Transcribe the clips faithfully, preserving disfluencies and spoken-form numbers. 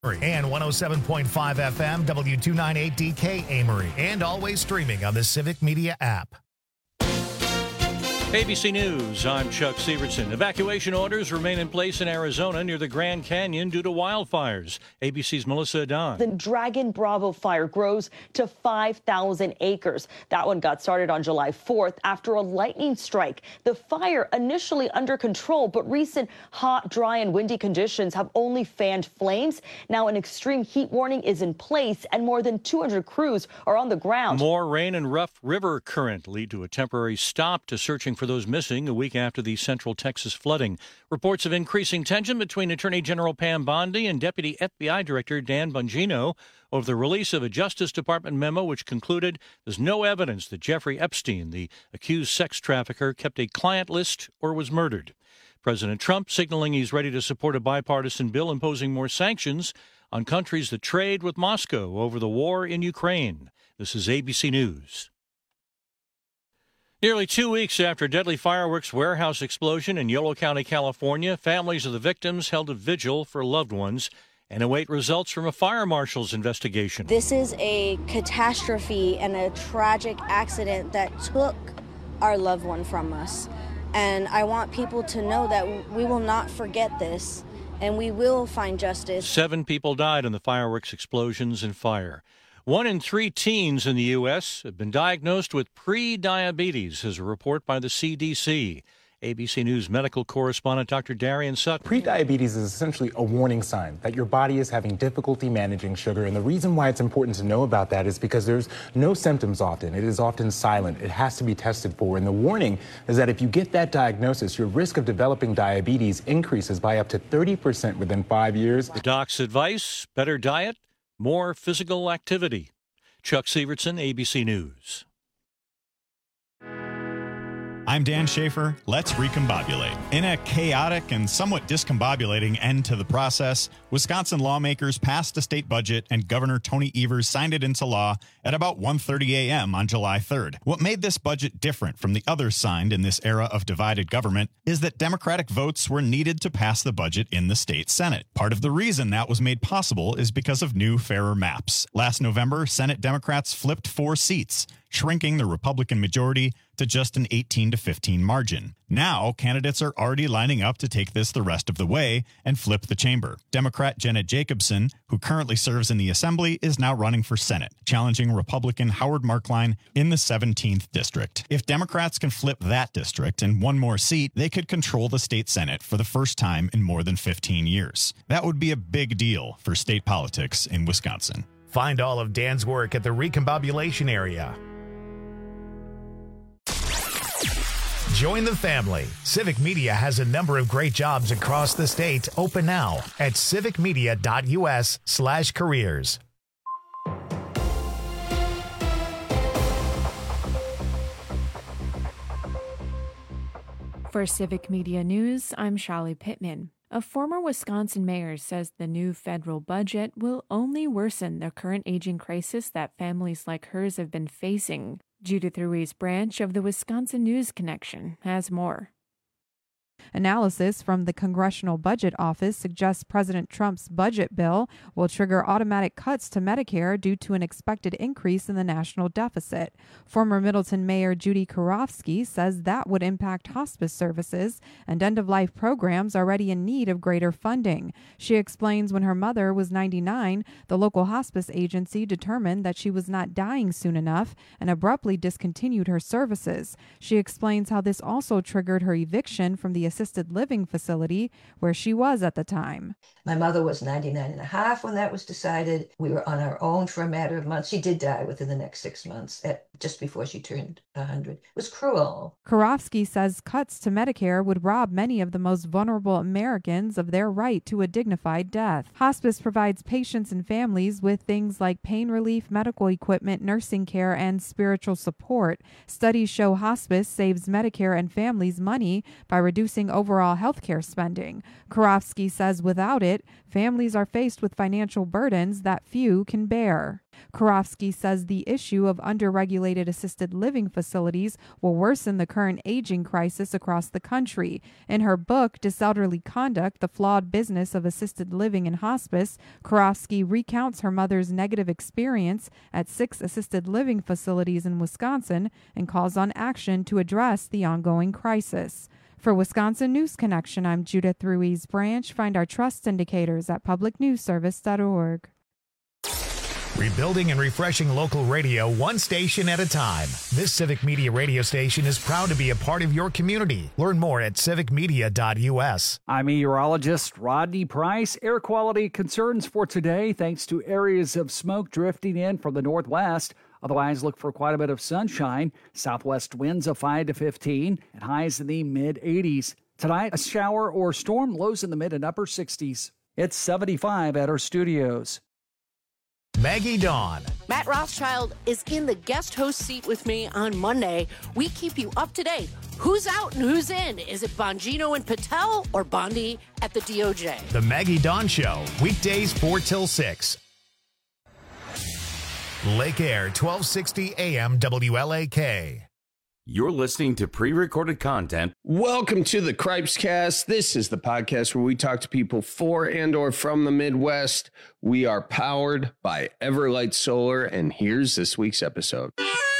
And one oh seven point five F M, W two ninety-eight D K Amory, and always streaming on the Civic Media app. A B C News, I'm Chuck Severson. Evacuation orders remain in place in Arizona near the Grand Canyon due to wildfires. A B C's Melissa Adon. The Dragon Bravo fire grows to five thousand acres. That one got started on July fourth after a lightning strike. The fire initially under control, but recent hot, dry, and windy conditions have only fanned flames. Now an extreme heat warning is in place, and more than two hundred crews are on the ground. More rain and rough river current lead to a temporary stop to searching for those missing a week after the Central Texas flooding. Reports of increasing tension between Attorney General Pam Bondi and Deputy F B I Director Dan Bongino over the release of a Justice Department memo which concluded there's no evidence that Jeffrey Epstein, the accused sex trafficker, kept a client list or was murdered. President Trump signaling he's ready to support a bipartisan bill imposing more sanctions on countries that trade with Moscow over the war in Ukraine. This is A B C News. Nearly two weeks after a deadly fireworks warehouse explosion in Yolo County, California, families of the victims held a vigil for loved ones and await results from a fire marshal's investigation. This is a catastrophe and a tragic accident that took our loved one from us. And I want people to know that we will not forget this, and we will find justice. Seven people died in the fireworks explosions and fire. One in three teens in the U S have been diagnosed with pre-diabetes, says a report by the C D C. A B C News medical correspondent Doctor Darian Sutton. Pre-diabetes is essentially a warning sign that your body is having difficulty managing sugar. And the reason why it's important to know about that is because there's no symptoms often. It is often silent. It has to be tested for. And the warning is that if you get that diagnosis, your risk of developing diabetes increases by up to thirty percent within five years. The doc's advice, better diet, more physical activity. Chuck Severson, A B C News. I'm Dan Schaefer. Let's recombobulate. In a chaotic and somewhat discombobulating end to the process, Wisconsin lawmakers passed a state budget and Governor Tony Evers signed it into law at about one thirty a.m. on July third. What made this budget different from the others signed in this era of divided government is that Democratic votes were needed to pass the budget in the state Senate. Part of the reason that was made possible is because of new, fairer maps. Last November, Senate Democrats flipped four seats, shrinking the Republican majority to just an eighteen to fifteen margin. Now, candidates are already lining up to take this the rest of the way and flip the chamber. Democrat Jenna Jacobson, who currently serves in the Assembly, is now running for Senate, challenging Republican Howard Markline in the seventeenth district. If Democrats can flip that district and one more seat, they could control the state Senate for the first time in more than fifteen years. That would be a big deal for state politics in Wisconsin. Find all of Dan's work at the Recombobulation Area. Join the family. Civic Media has a number of great jobs across the state open now at civicmedia.us slash careers. For Civic Media News, I'm Shali Pittman. A former Wisconsin mayor says the new federal budget will only worsen the current aging crisis that families like hers have been facing. Judith Ruiz Branch of the Wisconsin News Connection has more. Analysis from the Congressional Budget Office suggests President Trump's budget bill will trigger automatic cuts to Medicare due to an expected increase in the national deficit. Former Middleton Mayor Judy Karofsky says that would impact hospice services and end-of-life programs already in need of greater funding. She explains when her mother was ninety-nine, the local hospice agency determined that she was not dying soon enough and abruptly discontinued her services. She explains how this also triggered her eviction from the assisted living facility where she was at the time. My mother was ninety-nine and a half when that was decided. We were on our own for a matter of months. She did die within the next six months, at, just before she turned one hundred. It was cruel. Karofsky says cuts to Medicare would rob many of the most vulnerable Americans of their right to a dignified death. Hospice provides patients and families with things like pain relief, medical equipment, nursing care, and spiritual support. Studies show hospice saves Medicare and families money by reducing increasing overall healthcare spending. Karofsky says without it, families are faced with financial burdens that few can bear. Karofsky says the issue of underregulated assisted living facilities will worsen the current aging crisis across the country. In her book, Disorderly Conduct, The Flawed Business of Assisted Living and Hospice, Karofsky recounts her mother's negative experience at six assisted living facilities in Wisconsin and calls on action to address the ongoing crisis. For Wisconsin News Connection, I'm Judith Ruiz Branch. Find our trust indicators at public news service dot org. Rebuilding and refreshing local radio one station at a time. This Civic Media radio station is proud to be a part of your community. Learn more at civic media dot u s. I'm meteorologist Rodney Price. Air quality concerns for today thanks to areas of smoke drifting in from the northwest. Otherwise, look for quite a bit of sunshine. Southwest winds of five to fifteen and highs in the mid eighties. Tonight, a shower or storm, lows in the mid and upper sixties. It's seventy-five at our studios. Maggie Dawn. Matt Rothschild is in the guest host seat with me on Monday. We keep you up to date. Who's out and who's in? Is it Bongino and Patel or Bondi at the D O J? The Maggie Dawn Show, weekdays four till six. Lake Air, twelve sixty A M W L A K. You're listening to pre-recorded content. Welcome to the Cripes Cast. This is the podcast where we talk to people for and or from the Midwest. We are powered by Everlight Solar, and here's this week's episode.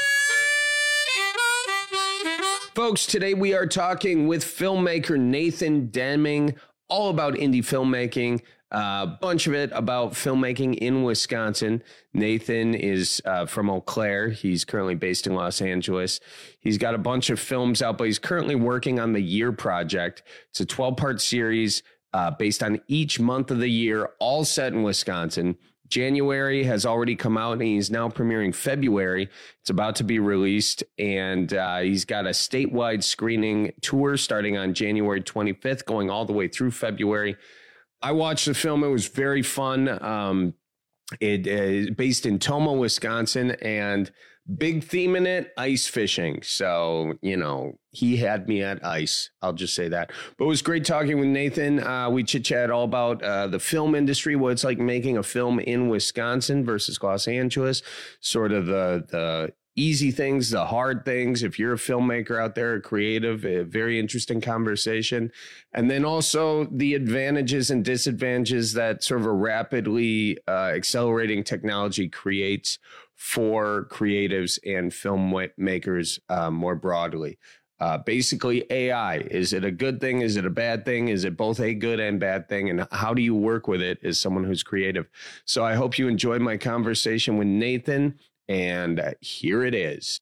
Folks, today we are talking with filmmaker Nathan Deming, all about indie filmmaking. A uh, bunch of it about filmmaking in Wisconsin. Nathan is uh, from Eau Claire. He's currently based in Los Angeles. He's got a bunch of films out, but he's currently working on the Year Project. It's a twelve-part series uh, based on each month of the year, all set in Wisconsin. January has already come out, and he's now premiering February. It's about to be released, and uh, he's got a statewide screening tour starting on January twenty-fifth, going all the way through February. I watched the film. It was very fun. Um, it is based in Tomah, Wisconsin, and big theme in it, ice fishing. So, you know, he had me at ice. I'll just say that. But it was great talking with Nathan. Uh, we chit-chat all about uh, the film industry, what it's like making a film in Wisconsin versus Los Angeles, sort of the the easy things, the hard things. If you're a filmmaker out there, a creative, a very interesting conversation. And then also the advantages and disadvantages that sort of a rapidly uh, accelerating technology creates for creatives and filmmakers uh, more broadly. Uh, basically, A I, is it a good thing? Is it a bad thing? Is it both a good and bad thing? And how do you work with it as someone who's creative? So I hope you enjoyed my conversation with Nathan. And uh, here it is.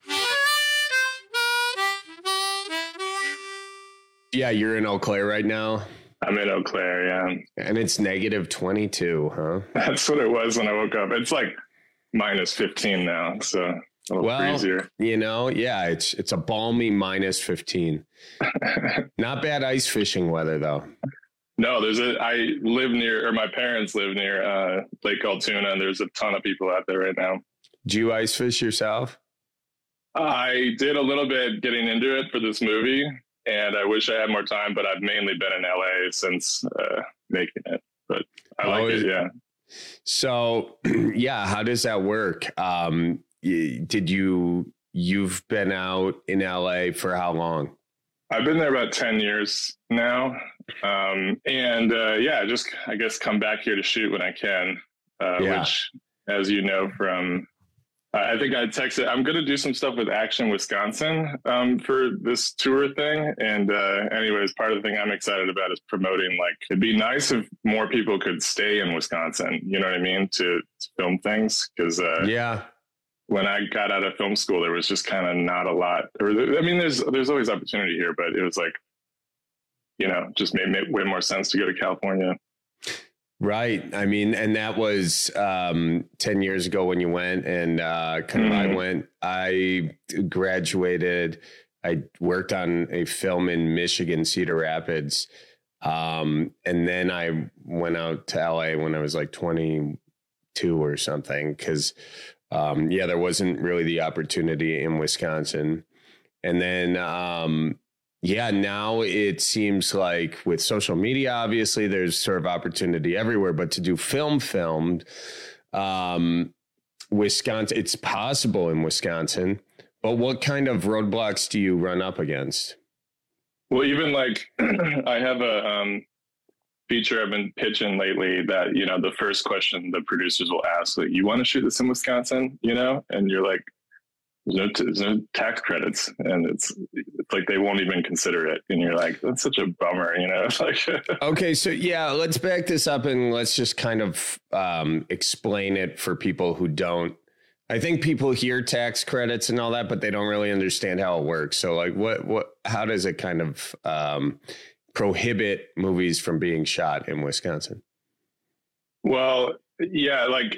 Yeah, you're in Eau Claire right now. I'm in Eau Claire, yeah. And it's negative twenty-two, huh? That's what it was when I woke up. It's like minus fifteen now, so a little well, freezier. You know, yeah, it's it's a balmy minus fifteen. Not bad ice fishing weather, though. No, there's a. I live near, or my parents live near uh, Lake Altoona, and there's a ton of people out there right now. Do you ice fish yourself? I did a little bit getting into it for this movie, and I wish I had more time, but I've mainly been in L A since uh, making it. But I like oh, it, yeah. So, yeah, how does that work? Um, did you, you've been out in L A for how long? I've been there about ten years now. Um, and uh, yeah, just, I guess, come back here to shoot when I can, uh, yeah. which, as you know, from... I think I texted, I'm going to do some stuff with Action Wisconsin um, for this tour thing. And uh, anyways, part of the thing I'm excited about is promoting, like, it'd be nice if more people could stay in Wisconsin, you know what I mean, to, to film things. Because uh, yeah, when I got out of film school, there was just kind of not a lot. Or I mean, there's there's always opportunity here, but it was like, you know, just made, made way more sense to go to California. Right. I mean, and that was um, ten years ago when you went, and uh, kind of mm-hmm. I went, I graduated. I worked on a film in Michigan, Cedar Rapids. Um, and then I went out to L A when I was like twenty-two or something. Cause um, yeah, there wasn't really the opportunity in Wisconsin. And then um, yeah, now it seems like with social media, obviously there's sort of opportunity everywhere, but to do film filmed, um, Wisconsin, it's possible in Wisconsin, but what kind of roadblocks do you run up against? Well, even like I have a um, feature I've been pitching lately that, you know, the first question the producers will ask, like, you want to shoot this in Wisconsin, you know? And you're like, there's no, t- there's no tax credits. And it's, it's like, they won't even consider it. And you're like, that's such a bummer, you know? It's like, okay. So yeah, let's back this up and let's just kind of um, explain it for people who don't. I think people hear tax credits and all that, but they don't really understand how it works. So like, what, what, how does it kind of um, prohibit movies from being shot in Wisconsin? Well, yeah, like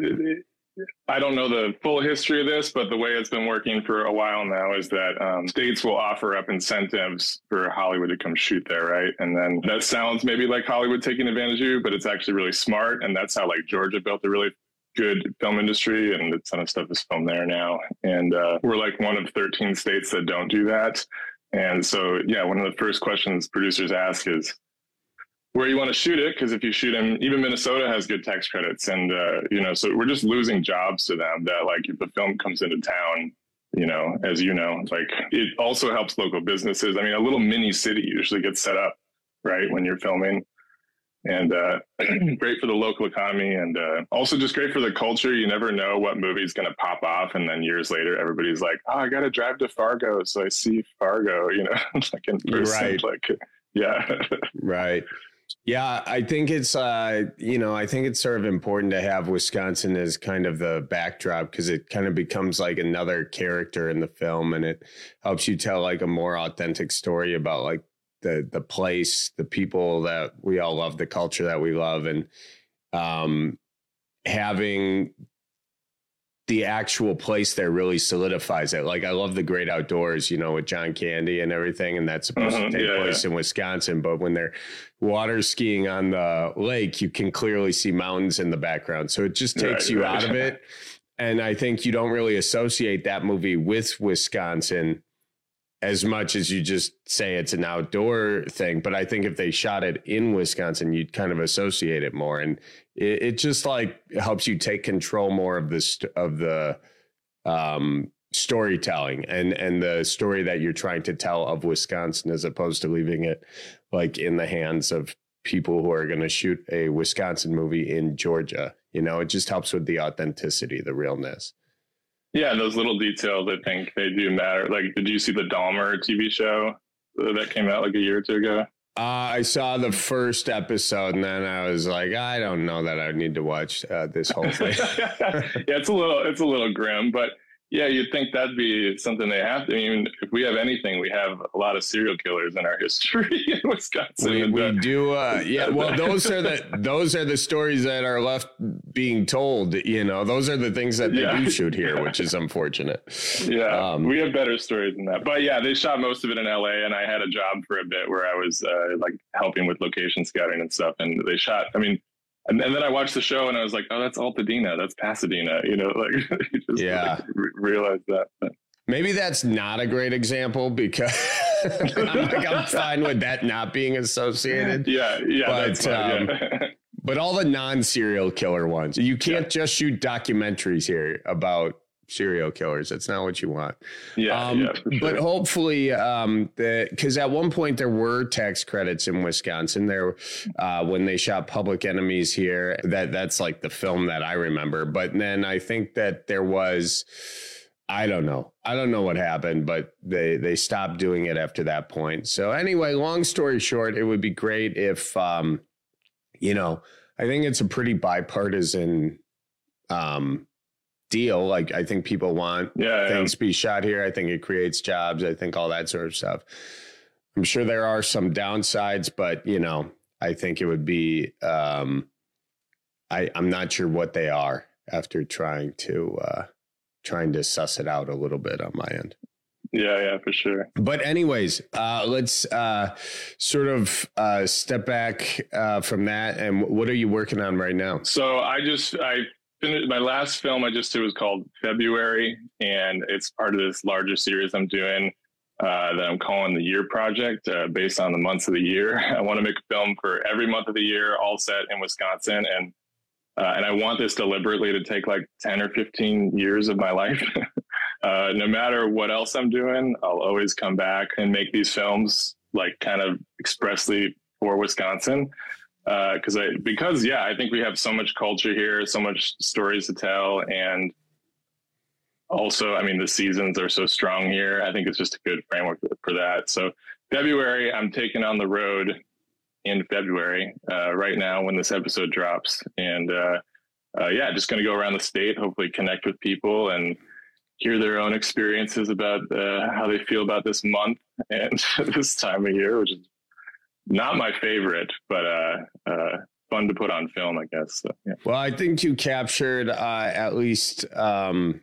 I don't know the full history of this, but the way it's been working for a while now is that um, states will offer up incentives for Hollywood to come shoot there, right? And then that sounds maybe like Hollywood taking advantage of you, but it's actually really smart. And that's how like Georgia built a really good film industry, and a ton of stuff is filmed there now. And uh, we're like one of thirteen states that don't do that. And so, yeah, one of the first questions producers ask is where you want to shoot it, because if you shoot in, even Minnesota has good tax credits. And, uh, you know, so we're just losing jobs to them that, like, if the film comes into town, you know, as you know, like, it also helps local businesses. I mean, a little mini city usually gets set up, right, when you're filming. And uh, great for the local economy, and uh, also just great for the culture. You never know what movie is going to pop off, and then years later, everybody's like, "Oh, I got to drive to Fargo, so I see Fargo." You know, like in person, right? Like, yeah, right. Yeah, I think it's uh, you know, I think it's sort of important to have Wisconsin as kind of the backdrop, because it kind of becomes like another character in the film, and it helps you tell like a more authentic story about like the the place, the people that we all love, the culture that we love, and um, having the actual place there really solidifies it. Like, I love the great outdoors, you know, with John Candy and everything, and that's supposed mm-hmm, to take yeah, place yeah. in Wisconsin. But when they're water skiing on the lake, you can clearly see mountains in the background. So it just takes right, you right. out of it. And I think you don't really associate that movie with Wisconsin as much as you just say it's an outdoor thing. But I think if they shot it in Wisconsin, you'd kind of associate it more. And it, it just like helps you take control more of this, of the um, storytelling and, and the story that you're trying to tell of Wisconsin, as opposed to leaving it like in the hands of people who are going to shoot a Wisconsin movie in Georgia. You know, it just helps with the authenticity, the realness. Yeah, those little details, I think they do matter. Like, did you see the Dahmer T V show that came out like a year or two ago? Uh, I saw the first episode, and then I was like, I don't know that I need to watch uh, this whole thing. Yeah, it's a little, it's a little grim, but yeah, you'd think that'd be something they have to. I mean, if we have anything, we have a lot of serial killers in our history in Wisconsin. We, and, we uh, do, uh, yeah. Well, those are the those are the stories that are left being told. You know, those are the things that they yeah. do shoot here, yeah. which is unfortunate. Yeah, um, we have better stories than that. But yeah, they shot most of it in L A, and I had a job for a bit where I was uh, like helping with location scouting and stuff. And they shot. I mean. And, and then I watched the show and I was like, oh, that's Altadena. That's Pasadena. You know, like, you just yeah. like, re- realize that. But. Maybe that's not a great example, because I'm, like, I'm fine with that not being associated. Yeah. Yeah. But, that's fine, um, yeah. but all the non-serial killer ones, you can't yeah. just shoot documentaries here about serial killers. That's not what you want. Yeah, um, yeah for sure. But hopefully, um, because at one point there were tax credits in Wisconsin there uh, when they shot Public Enemies here. That that's like the film that I remember. But then I think that there was, I don't know. I don't know what happened, but they they stopped doing it after that point. So anyway, long story short, it would be great if, um, you know, I think it's a pretty bipartisan um deal. Like, I think people want yeah, things yeah. to be shot here. I think it creates jobs. I think all that sort of stuff. I'm sure there are some downsides, but, you know, I think it would be, um, I, I'm not sure what they are after trying to, uh, trying to suss it out a little bit on my end. Yeah, yeah, for sure. But anyways, uh, let's uh, sort of uh, step back uh, from that. And what are you working on right now? So I just, I finished my last film I just did was called February, and it's part of this larger series I'm doing. uh, that I'm calling the Year Project, uh, based on the months of the year. I want to make a film for every month of the year, all set in Wisconsin. And uh, and I want this deliberately to take like ten or fifteen years of my life. uh, no matter what else I'm doing, I'll always come back and make these films like kind of expressly for Wisconsin. Uh, cause I, because yeah, I think we have so much culture here, so much stories to tell. And also, I mean, the seasons are so strong here. I think it's just a good framework for that. So February, I'm taking on the road in February, uh, right now when this episode drops. And, uh, uh yeah, just going to go around the state, hopefully connect with people and hear their own experiences about, uh, how they feel about this month and this time of year, which is not my favorite, but, uh, uh, fun to put on film, I guess. So, yeah. Well, I think you captured, uh, at least, um,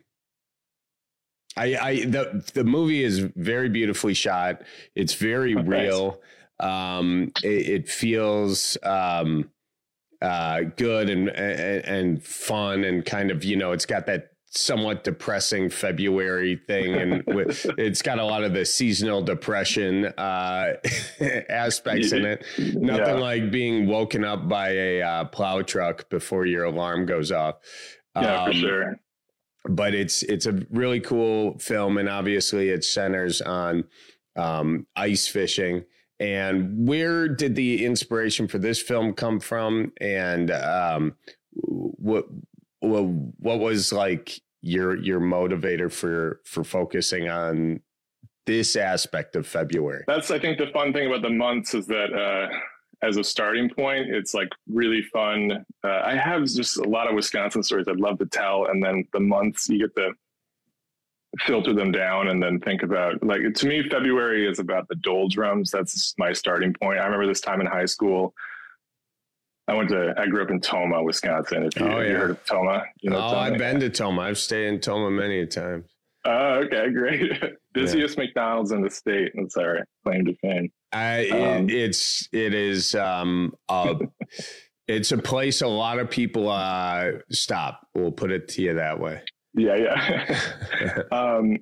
I, I, the, the movie is very beautifully shot. It's very real. Um, it, it feels, um, uh, good and, and, and fun and kind of, you know, it's got that somewhat depressing February thing. And it's got a lot of the seasonal depression, uh, aspects in it. Nothing yeah. like being woken up by a, uh, plow truck before your alarm goes off. Yeah, um, for sure. But it's it's a really cool film, and obviously it centers on um, ice fishing. And where did the inspiration for this film come from? And um, what what what was like your your motivator for for focusing on this aspect of February? That's I think the fun thing about the months is that uh, as a starting point, it's like really fun. Uh, I have just a lot of Wisconsin stories I'd love to tell. And then the months you get to filter them down and then think about, like, to me, February is about the doldrums. That's my starting point. I remember this time in high school. I went to, I grew up in Tomah, Wisconsin. If you, oh, have yeah. you heard of Tomah? You know oh, Tomah? I've been to Tomah. I've stayed in Tomah many times. Oh, okay, great. Busiest yeah. McDonald's in the state. That's our claim to fame. I, um, it, it's, it is, um, uh, it's a place a lot of people, uh, stop. We'll put it to you that way. Yeah. Yeah. um,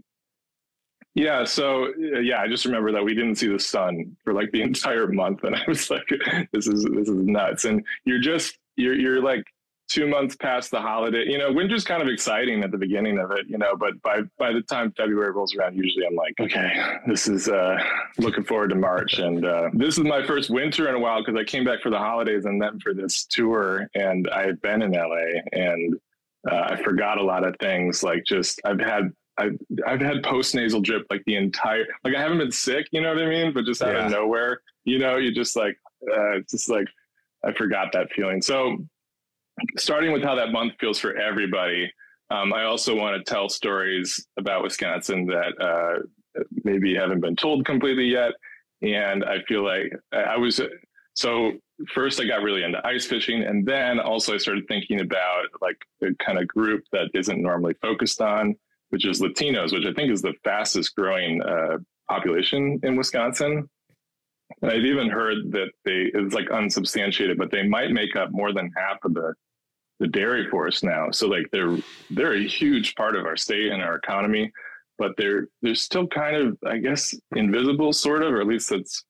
yeah. So yeah, I just remember that we didn't see the sun for like the entire month. And I was like, this is, this is nuts. And you're just, you're, you're like, two months past the holiday, you know, winter's kind of exciting at the beginning of it, you know, but by, by the time February rolls around, usually I'm like, okay, this is, uh, looking forward to March. And, uh, this is my first winter in a while, cause I came back for the holidays and then for this tour, and I had been in L A, and, uh, I forgot a lot of things. Like just, I've had, I've, I've had post-nasal drip, like the entire, like I haven't been sick, you know what I mean? But just out yeah. of nowhere, you know, you just like, uh, it's just like, I forgot that feeling. So, starting with how that month feels for everybody, um, I also want to tell stories about Wisconsin that uh, maybe haven't been told completely yet. And I feel like I was, so first I got really into ice fishing, and then also I started thinking about like the kind of group that isn't normally focused on, which is Latinos, which I think is the fastest growing uh, population in Wisconsin. And I've even heard that they, it's like unsubstantiated, but they might make up more than half of the the dairy force now. So like they're, they're a huge part of our state and our economy, but they're, they're still kind of, I guess, invisible sort of, or at least that's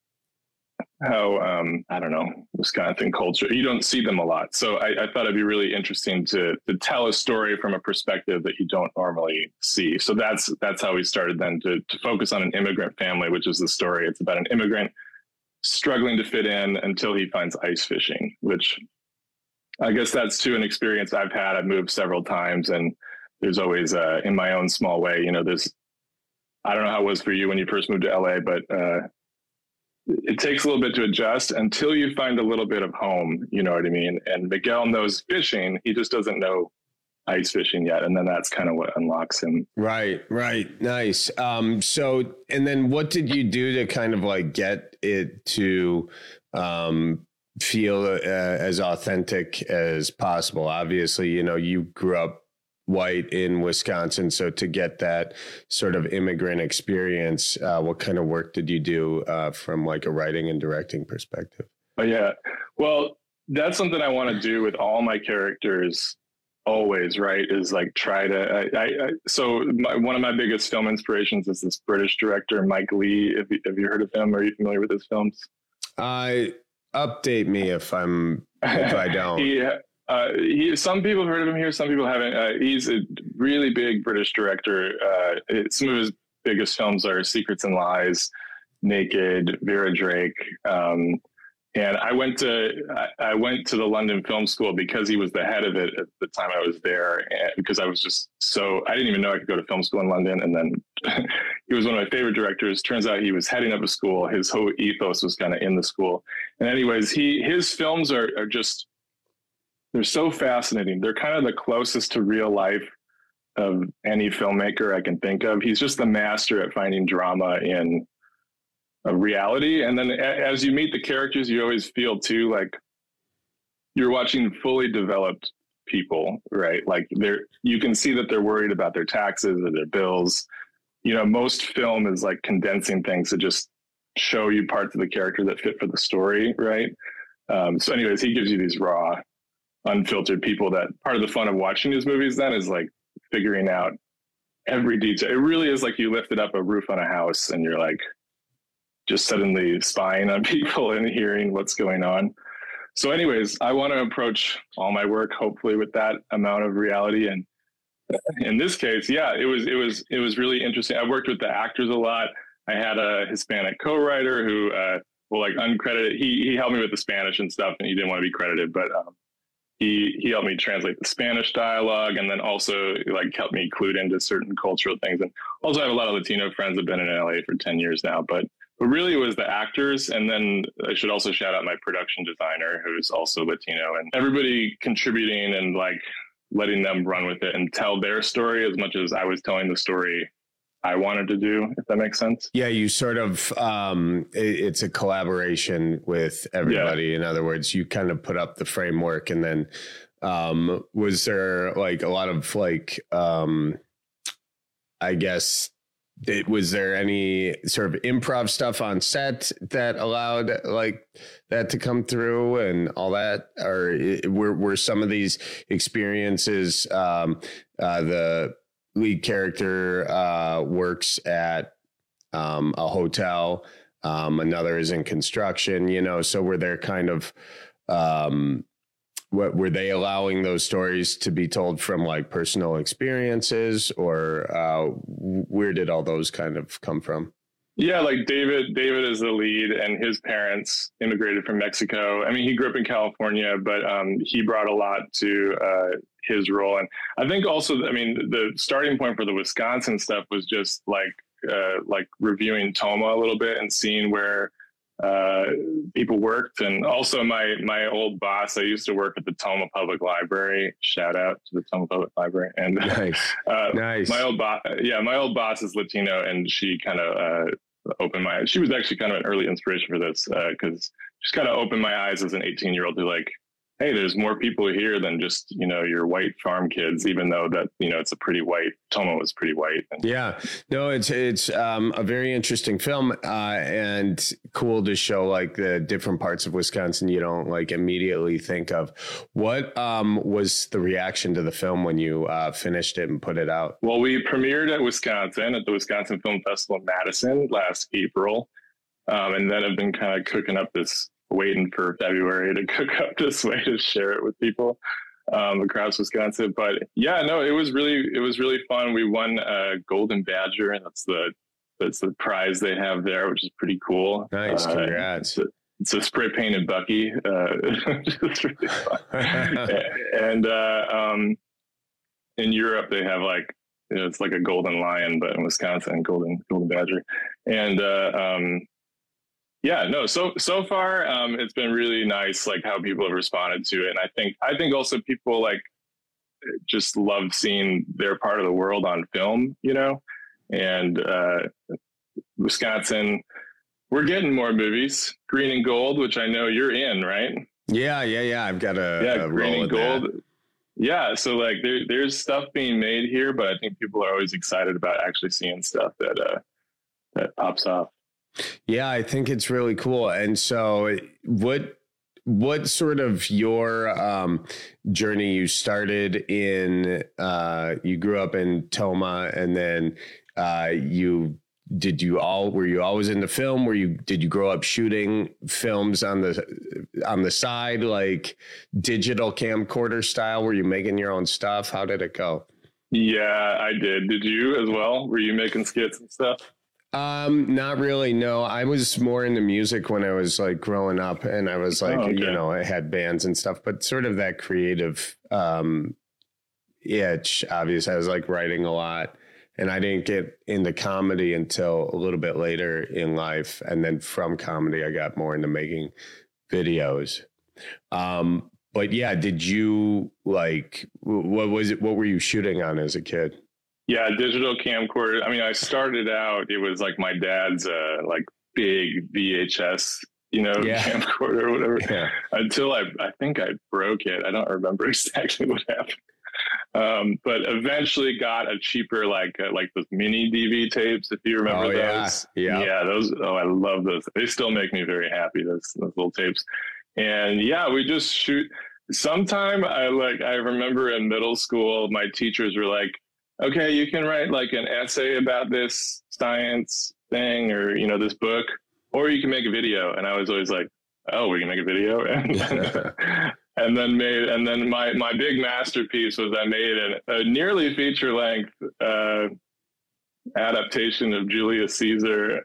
how, um, I don't know, Wisconsin culture, you don't see them a lot. So I, I thought it'd be really interesting to, to tell a story from a perspective that you don't normally see. So that's, that's how we started then to, to focus on an immigrant family, which is the story. It's about an immigrant struggling to fit in until he finds ice fishing, which I guess that's too an experience I've had. I've moved several times, and there's always, uh, in my own small way, you know, there's, I don't know how it was for you when you first moved to L A, but uh, it takes a little bit to adjust until you find a little bit of home, you know what I mean? And Miguel knows fishing. He just doesn't know ice fishing yet. And then that's kind of what unlocks him. Right, right. Nice. Um, so, and then what did you do to kind of like get it to, um, feel uh, as authentic as possible? Obviously, you know, you grew up white in Wisconsin, so to get that sort of immigrant experience, uh, what kind of work did you do uh, from like a writing and directing perspective? Oh, yeah. Well, that's something I want to do with all my characters always, right, is like try to, I, I, I so my, one of my biggest film inspirations is this British director, Mike Leigh. Have you, have you heard of him? Are you familiar with his films? I uh, update me if I'm, if I don't. he, uh, he, some people have heard of him here. Some people haven't. Uh, he's a really big British director. Uh, it, some of his biggest films are Secrets and Lies, Naked, Vera Drake. Um, And I went to I went to the London Film School because he was the head of it at the time I was there, and because I was just so I didn't even know I could go to film school in London. And then he was one of my favorite directors. Turns out he was heading up a school. His whole ethos was kind of in the school. And anyways, he his films are are just they're so fascinating. They're kind of the closest to real life of any filmmaker I can think of. He's just the master at finding drama in a reality. And then as you meet the characters, you always feel too like you're watching fully developed people, right? Like they're you can see that they're worried about their taxes or their bills. You know, most film is like condensing things to just show you parts of the character that fit for the story, right? Um, so anyways, he gives you these raw, unfiltered people that part of the fun of watching his movies then is like figuring out every detail. It really is like you lifted up a roof on a house and you're like just suddenly spying on people and hearing what's going on. So anyways, I want to approach all my work, hopefully with that amount of reality. And in this case, yeah, it was, it was, it was really interesting. I worked with the actors a lot. I had a Hispanic co-writer who, uh, well, like uncredited, he, he helped me with the Spanish and stuff and he didn't want to be credited, but, um, he, he helped me translate the Spanish dialogue and then also like helped me clued into certain cultural things. And also I have a lot of Latino friends that have been in L A for ten years now, but But really, it was the actors. And then I should also shout out my production designer, who's also Latino, and everybody contributing and like letting them run with it and tell their story as much as I was telling the story I wanted to do, if that makes sense. Yeah, you sort of, um, it, it's a collaboration with everybody. Yeah. In other words, you kind of put up the framework and then um, was there like a lot of like, um, I guess, It, was there any sort of improv stuff on set that allowed like that to come through and all that? Or it, were, were some of these experiences, um, uh, the lead character uh, works at um, a hotel, um, another is in construction, you know, so were there kind of, um, what were they allowing those stories to be told from like personal experiences, or uh, where did all those kind of come from? Yeah, like David, David is the lead, and his parents immigrated from Mexico. I mean, he grew up in California, but um, he brought a lot to uh, his role. And I think also, I mean, the starting point for the Wisconsin stuff was just like, uh, like reviewing Toma a little bit and seeing where uh, people worked. And also my, my old boss, I used to work at the Toma Public Library. Shout out to the Toma Public Library. And nice. uh, nice. my old boss, yeah, my old boss is Latino, and she kind of, uh, opened my eyes. She was actually kind of an early inspiration for this, uh, cause she's kind of opened my eyes as an eighteen year old to like, hey, there's more people here than just, you know, your white farm kids, even though that, you know, it's a pretty white, Toma was pretty white. And, yeah, no, it's, it's um, a very interesting film uh, and cool to show like the different parts of Wisconsin you don't like immediately think of. What um, was the reaction to the film when you uh, finished it and put it out? Well, we premiered at Wisconsin at the Wisconsin Film Festival in Madison last April. Um, and then I've been kind of cooking up this waiting for February to cook up this way to share it with people um, across Wisconsin. But yeah, no, it was really, it was really fun. We won a Golden Badger, and that's the, that's the prize they have there, which is pretty cool. Nice. Uh, Congrats. It's a, it's a spray painted Bucky. Uh, it's really fun. And uh, um, in Europe, they have like, you know, it's like a golden lion, but in Wisconsin, golden, golden badger. And, uh, um, yeah, no, so, so far, um, it's been really nice, like how people have responded to it. And I think, I think also people like just love seeing their part of the world on film, you know, and, uh, Wisconsin, we're getting more movies, Green and Gold, which I know you're in, right? Yeah. Yeah. Yeah. I've got a, yeah, a Green and Gold. That. Yeah. So like there, there's stuff being made here, but I think people are always excited about actually seeing stuff that, uh, that pops off. Yeah, I think it's really cool. And so what what sort of your um, journey? You started in, uh, you grew up in Toma, and then uh, you did you all were you always into film? Were you did you grow up shooting films on the on the side, like digital camcorder style? Were you making your own stuff? How did it go? Yeah, I did. Did you as well? Were you making skits and stuff? Um, not really. No, I was more into music when I was like growing up, and I was like, oh, okay. you know, I had bands and stuff, but sort of that creative um, itch. Obviously, I was like writing a lot, and I didn't get into comedy until a little bit later in life, and then from comedy, I got more into making videos. Um, but yeah, did you like what was it? What were you shooting on as a kid? Yeah, digital camcorder. I mean, I started out, it was like my dad's uh, like big V H S, you know, yeah. camcorder or whatever, yeah. until I, I think I broke it. I don't remember exactly what happened. Um, but eventually got a cheaper, like, uh, like those mini D V tapes, if you remember oh, those. Yeah. yeah. Yeah, those. Oh, I love those. They still make me very happy, those, those little tapes. And yeah, we just shoot. Sometime I like, I remember in middle school, my teachers were like, okay, you can write like an essay about this science thing or, you know, this book, or you can make a video. And I was always like, oh, we can make a video. And then, and then made, and then my, my big masterpiece was I made an, a nearly feature length uh, adaptation of Julius Caesar.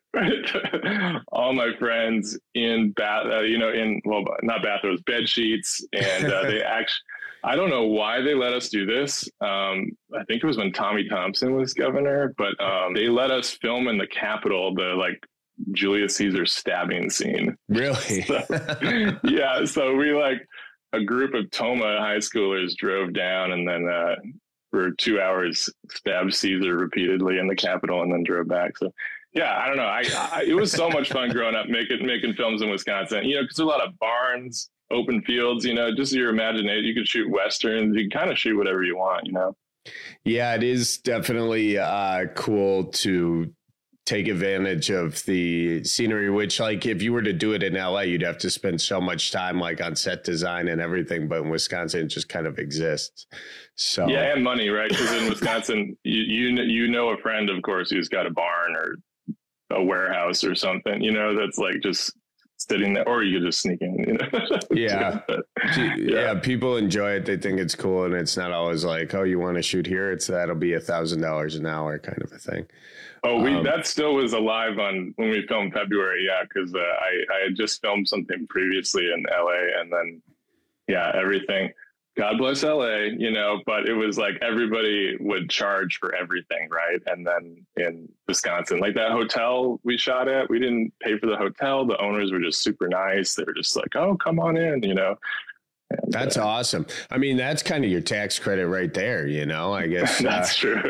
All my friends in bath, uh, you know, in, well, not bathrobes, bed sheets. And uh, they actually, I don't know why they let us do this. Um, I think it was when Tommy Thompson was governor, but um, they let us film in the Capitol, the like Julius Caesar stabbing scene. Really? So, yeah. So we like a group of Toma high schoolers drove down and then uh, for two hours stabbed Caesar repeatedly in the Capitol and then drove back. So yeah, I don't know. I, I it was so much fun growing up making making films in Wisconsin. You know, because there's a lot of barns, open fields, you know, just your imagination. You could shoot Westerns. You can kind of shoot whatever you want, you know? Yeah, it is definitely uh, cool to take advantage of the scenery, which like if you were to do it in L A, you'd have to spend so much time like on set design and everything. But in Wisconsin, it just kind of exists. So yeah, and money, right? Because in Wisconsin, you, you, you know, a friend, of course, who's got a barn or a warehouse or something, you know, that's like just sitting there, or you could just sneak in, you know? yeah. But, yeah. yeah. People enjoy it. They think it's cool. And it's not always like, oh, you want to shoot here? It's that'll be a thousand dollars an hour kind of a thing. Oh, we, um, that still was alive on when we filmed February. Yeah. Cause uh, I, I had just filmed something previously in L A and then, yeah, everything, God bless L A, you know, but it was like everybody would charge for everything, right? And then in Wisconsin, like that hotel we shot at, we didn't pay for the hotel. The owners were just super nice. They were just like, oh, come on in, you know. And, that's uh, awesome. I mean, that's kind of your tax credit right there, you know, I guess. That's uh, true.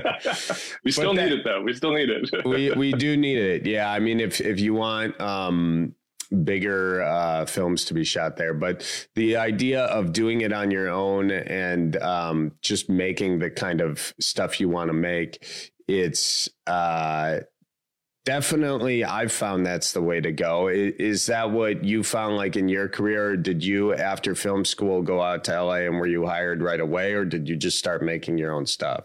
We still that, need it, though. We still need it. we we do need it. Yeah. I mean, if, if you want... um bigger uh, films to be shot there. But the idea of doing it on your own and um, just making the kind of stuff you want to make, it's uh, definitely, I've found that's the way to go. Is, is that what you found like in your career? Or did you, after film school, go out to L A and were you hired right away, or did you just start making your own stuff?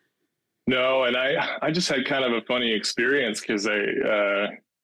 No, and I, I just had kind of a funny experience because I, uh,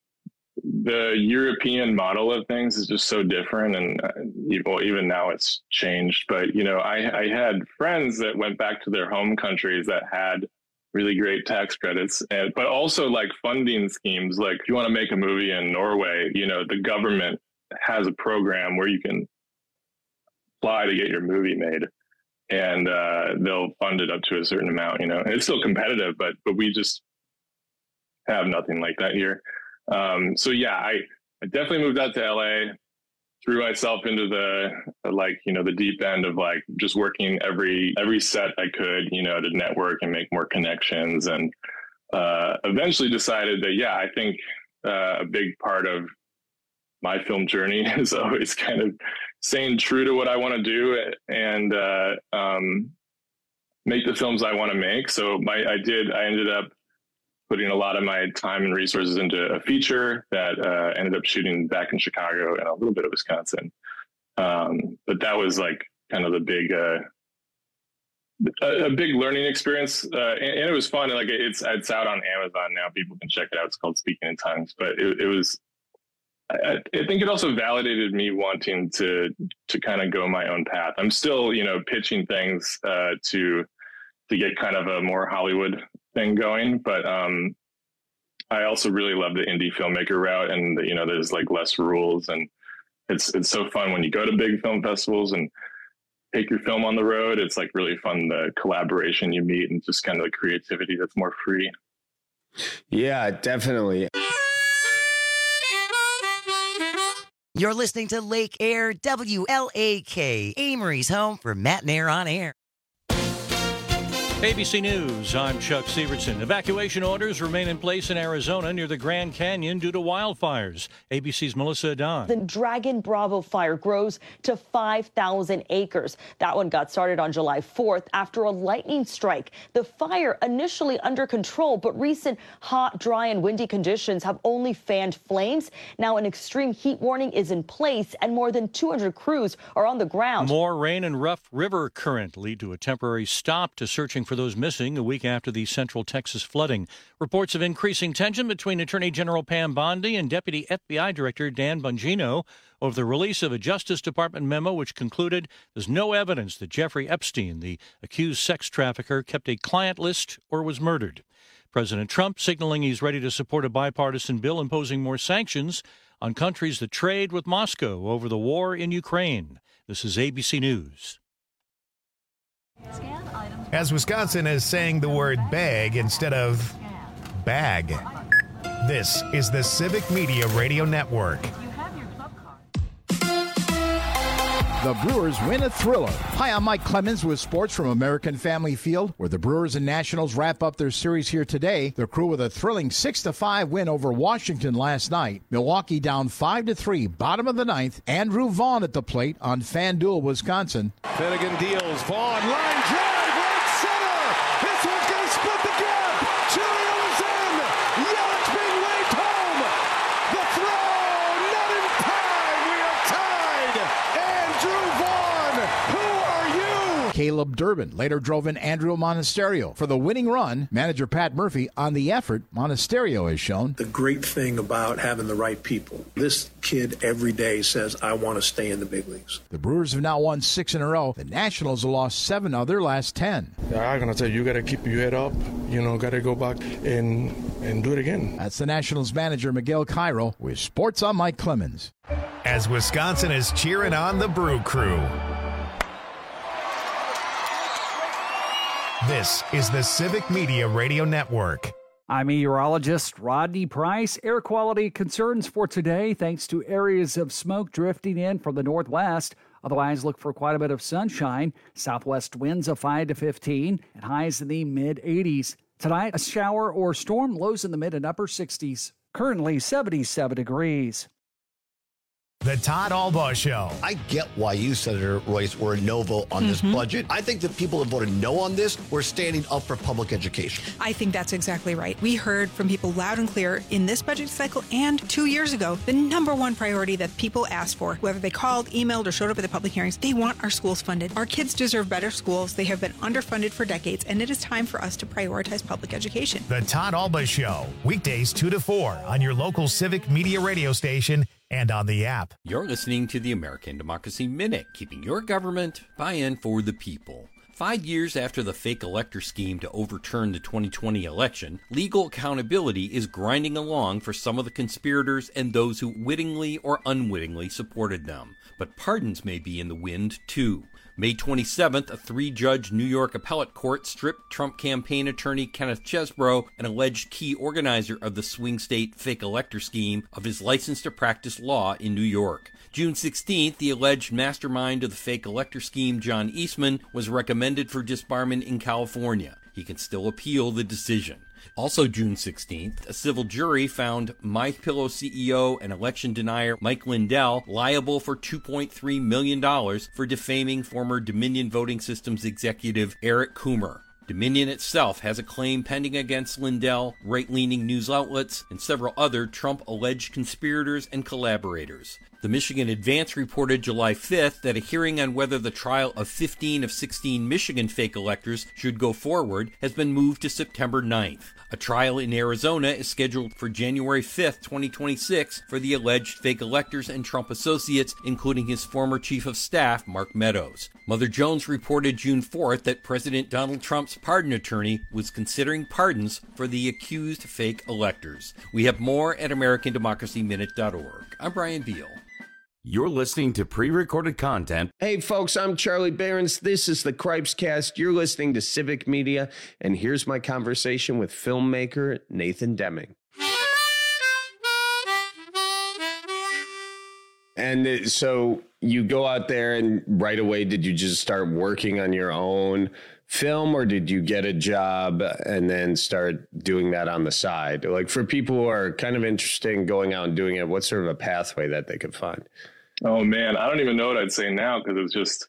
the European model of things is just so different. And uh, well, even now it's changed, but you know, I, I had friends that went back to their home countries that had really great tax credits, and, but also like funding schemes. Like if you want to make a movie in Norway, you know, the government has a program where you can apply to get your movie made, and uh, they'll fund it up to a certain amount, you know, and it's still competitive, but, but we just have nothing like that here. Um, so yeah, I, I definitely moved out to L A, threw myself into the, like, you know, the deep end of like just working every, every set I could, you know, to network and make more connections. And, uh, eventually decided that, yeah, I think, uh, a big part of my film journey is always kind of staying true to what I want to do and, uh, um, make the films I want to make. So my, I did, I ended up putting a lot of my time and resources into a feature that uh, ended up shooting back in Chicago and a little bit of Wisconsin. Um, but that was like kind of the big, uh, a, a big learning experience. Uh, and, and it was fun. Like it's, it's out on Amazon now. People can check it out. It's called Speaking in Tongues, but it, it was, I, I think it also validated me wanting to, to kind of go my own path. I'm still, you know, pitching things, uh, to, to get kind of a more Hollywood thing going. But, um, I also really love the indie filmmaker route, and you know, there's like less rules, and it's it's so fun when you go to big film festivals and take your film on the road. It's like really fun, the collaboration you meet and just kind of the creativity that's more free. Yeah, definitely. You're listening to Lake Air, W L A K, Amory's home for Matt and Air on Air. A B C News, I'm Chuck Severson. Evacuation orders remain in place in Arizona near the Grand Canyon due to wildfires. A B C's Melissa Adon. The Dragon Bravo fire grows to five thousand acres. That one got started on July fourth after a lightning strike. The fire initially under control, but recent hot, dry, and windy conditions have only fanned flames. Now an extreme heat warning is in place, and more than two hundred crews are on the ground. More rain and rough river current lead to a temporary stop to searching for those missing a week after the Central Texas flooding. Reports of increasing tension between Attorney General Pam Bondi and Deputy F B I Director Dan Bongino over the release of a Justice Department memo which concluded there's no evidence that Jeffrey Epstein, the accused sex trafficker, kept a client list or was murdered. President Trump signaling he's ready to support a bipartisan bill imposing more sanctions on countries that trade with Moscow over the war in Ukraine. This is A B C News. As Wisconsin is saying the word bag instead of bag. This is the Civic Media Radio Network. The Brewers win a thriller. Hi, I'm Mike Clemens with sports from American Family Field, where the Brewers and Nationals wrap up their series here today. The Crew with a thrilling six to five win over Washington last night. Milwaukee down five to three, bottom of the ninth. Andrew Vaughn at the plate on FanDuel, Wisconsin. Finnegan deals. Vaughn, line drive, right center. This one's going to split the gap. Julio is in. Yelich being waved home. The throw, not in time. We are tied. Andrew Vaughn, who are you? Caleb Durbin later drove in Andrew Monasterio for the winning run. Manager Pat Murphy on the effort Monasterio has shown. The great thing about having the right people, this kid every day says, I want to stay in the big leagues. The Brewers have now won six in a row. The Nationals have lost seven of their last ten. Yeah, I'm going to tell you, you got to keep your head up. You know, got to go back and, and do it again. That's the Nationals manager, Miguel Cairo, with Sports on Mike Clemens. As Wisconsin is cheering on the Brew Crew. This is the Civic Media Radio Network. I'm meteorologist Rodney Price. Air quality concerns for today thanks to areas of smoke drifting in from the northwest. Otherwise, look for quite a bit of sunshine. Southwest winds of five to fifteen and highs in the mid eighties. Tonight, a shower or storm, lows in the mid and upper sixties. Currently seventy-seven degrees. The Todd Albaugh Show. I get why you, Senator Royce, were a no vote on mm-hmm. this budget. I think the people that voted no on this were standing up for public education. I think that's exactly right. We heard from people loud and clear in this budget cycle and two years ago, the number one priority that people asked for, whether they called, emailed, or showed up at the public hearings, they want our schools funded. Our kids deserve better schools. They have been underfunded for decades, and it is time for us to prioritize public education. The Todd Albaugh Show, weekdays two to four on your local Civic Media radio station and on the app. You're listening to the American Democracy Minute, keeping your government buy-in for the people. Five years after the fake elector scheme to overturn the twenty twenty election, legal accountability is grinding along for some of the conspirators and those who wittingly or unwittingly supported them. But pardons may be in the wind, too. May twenty-seventh, a three-judge New York appellate court stripped Trump campaign attorney Kenneth Chesebro, an alleged key organizer of the swing state fake elector scheme, of his license to practice law in New York. June sixteenth, the alleged mastermind of the fake elector scheme, John Eastman, was recommended for disbarment in California. He can still appeal the decision. Also June sixteenth, a civil jury found MyPillow C E O and election denier Mike Lindell liable for two point three million dollars for defaming former Dominion Voting Systems executive Eric Coomer. Dominion itself has a claim pending against Lindell, right-leaning news outlets, and several other Trump-alleged conspirators and collaborators. The Michigan Advance reported July fifth that a hearing on whether the trial of fifteen of sixteen Michigan fake electors should go forward has been moved to September ninth. A trial in Arizona is scheduled for January fifth, twenty twenty-six for the alleged fake electors and Trump associates, including his former chief of staff, Mark Meadows. Mother Jones reported June fourth that President Donald Trump's pardon attorney was considering pardons for the accused fake electors. We have more at American Democracy Minute dot org. I'm Brian Beal. You're listening to pre-recorded content. Hey, folks, I'm Charlie Behrens. This is the Cripes Cast. You're listening to Civic Media, and here's my conversation with filmmaker Nathan Deming. And so you go out there, and right away, did you just start working on your own film, or did you get a job and then start doing that on the side? Like, for people who are kind of interested in going out and doing it, what's sort of a pathway that they could find? Oh man, I don't even know what I'd say now, because it's just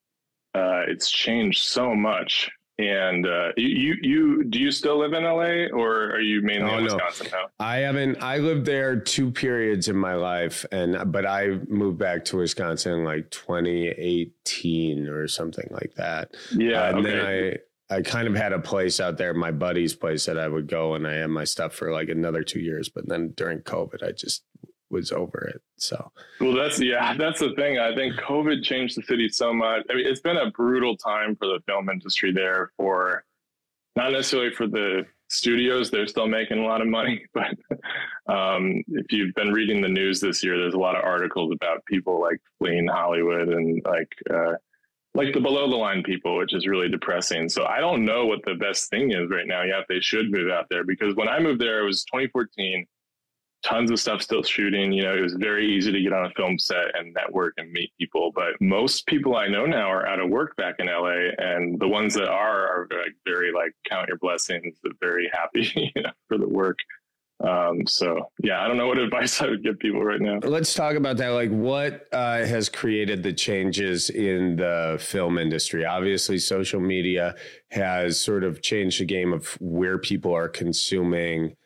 uh, it's changed so much. And uh, you, you, do you still live in L A, or are you mainly oh, in no. Wisconsin now? I haven't. I lived there two periods in my life, and but I moved back to Wisconsin in like twenty eighteen or something like that. Yeah, uh, and okay. then I I kind of had a place out there, my buddy's place, that I would go, and I had my stuff for like another two years. But then during COVID, I just was over it. So, well, that's, yeah, that's the thing. I think COVID changed the city so much. I mean, it's been a brutal time for the film industry there, for not necessarily for the studios. They're still making a lot of money, but um, if you've been reading the news this year, there's a lot of articles about people like fleeing Hollywood and like, uh, like the below the line people, which is really depressing. So I don't know what the best thing is right now. Yeah, if they should move out there, because when I moved there, it was twenty fourteen. Tons of stuff still shooting. You know, it was very easy to get on a film set and network and meet people. But most people I know now are out of work back in L A, and the ones that are are very, very like count your blessings, very happy, you know, for the work. Um, so yeah, I don't know what advice I would give people right now. Let's talk about that. Like, what uh, has created the changes in the film industry? Obviously, social media has sort of changed the game of where people are consuming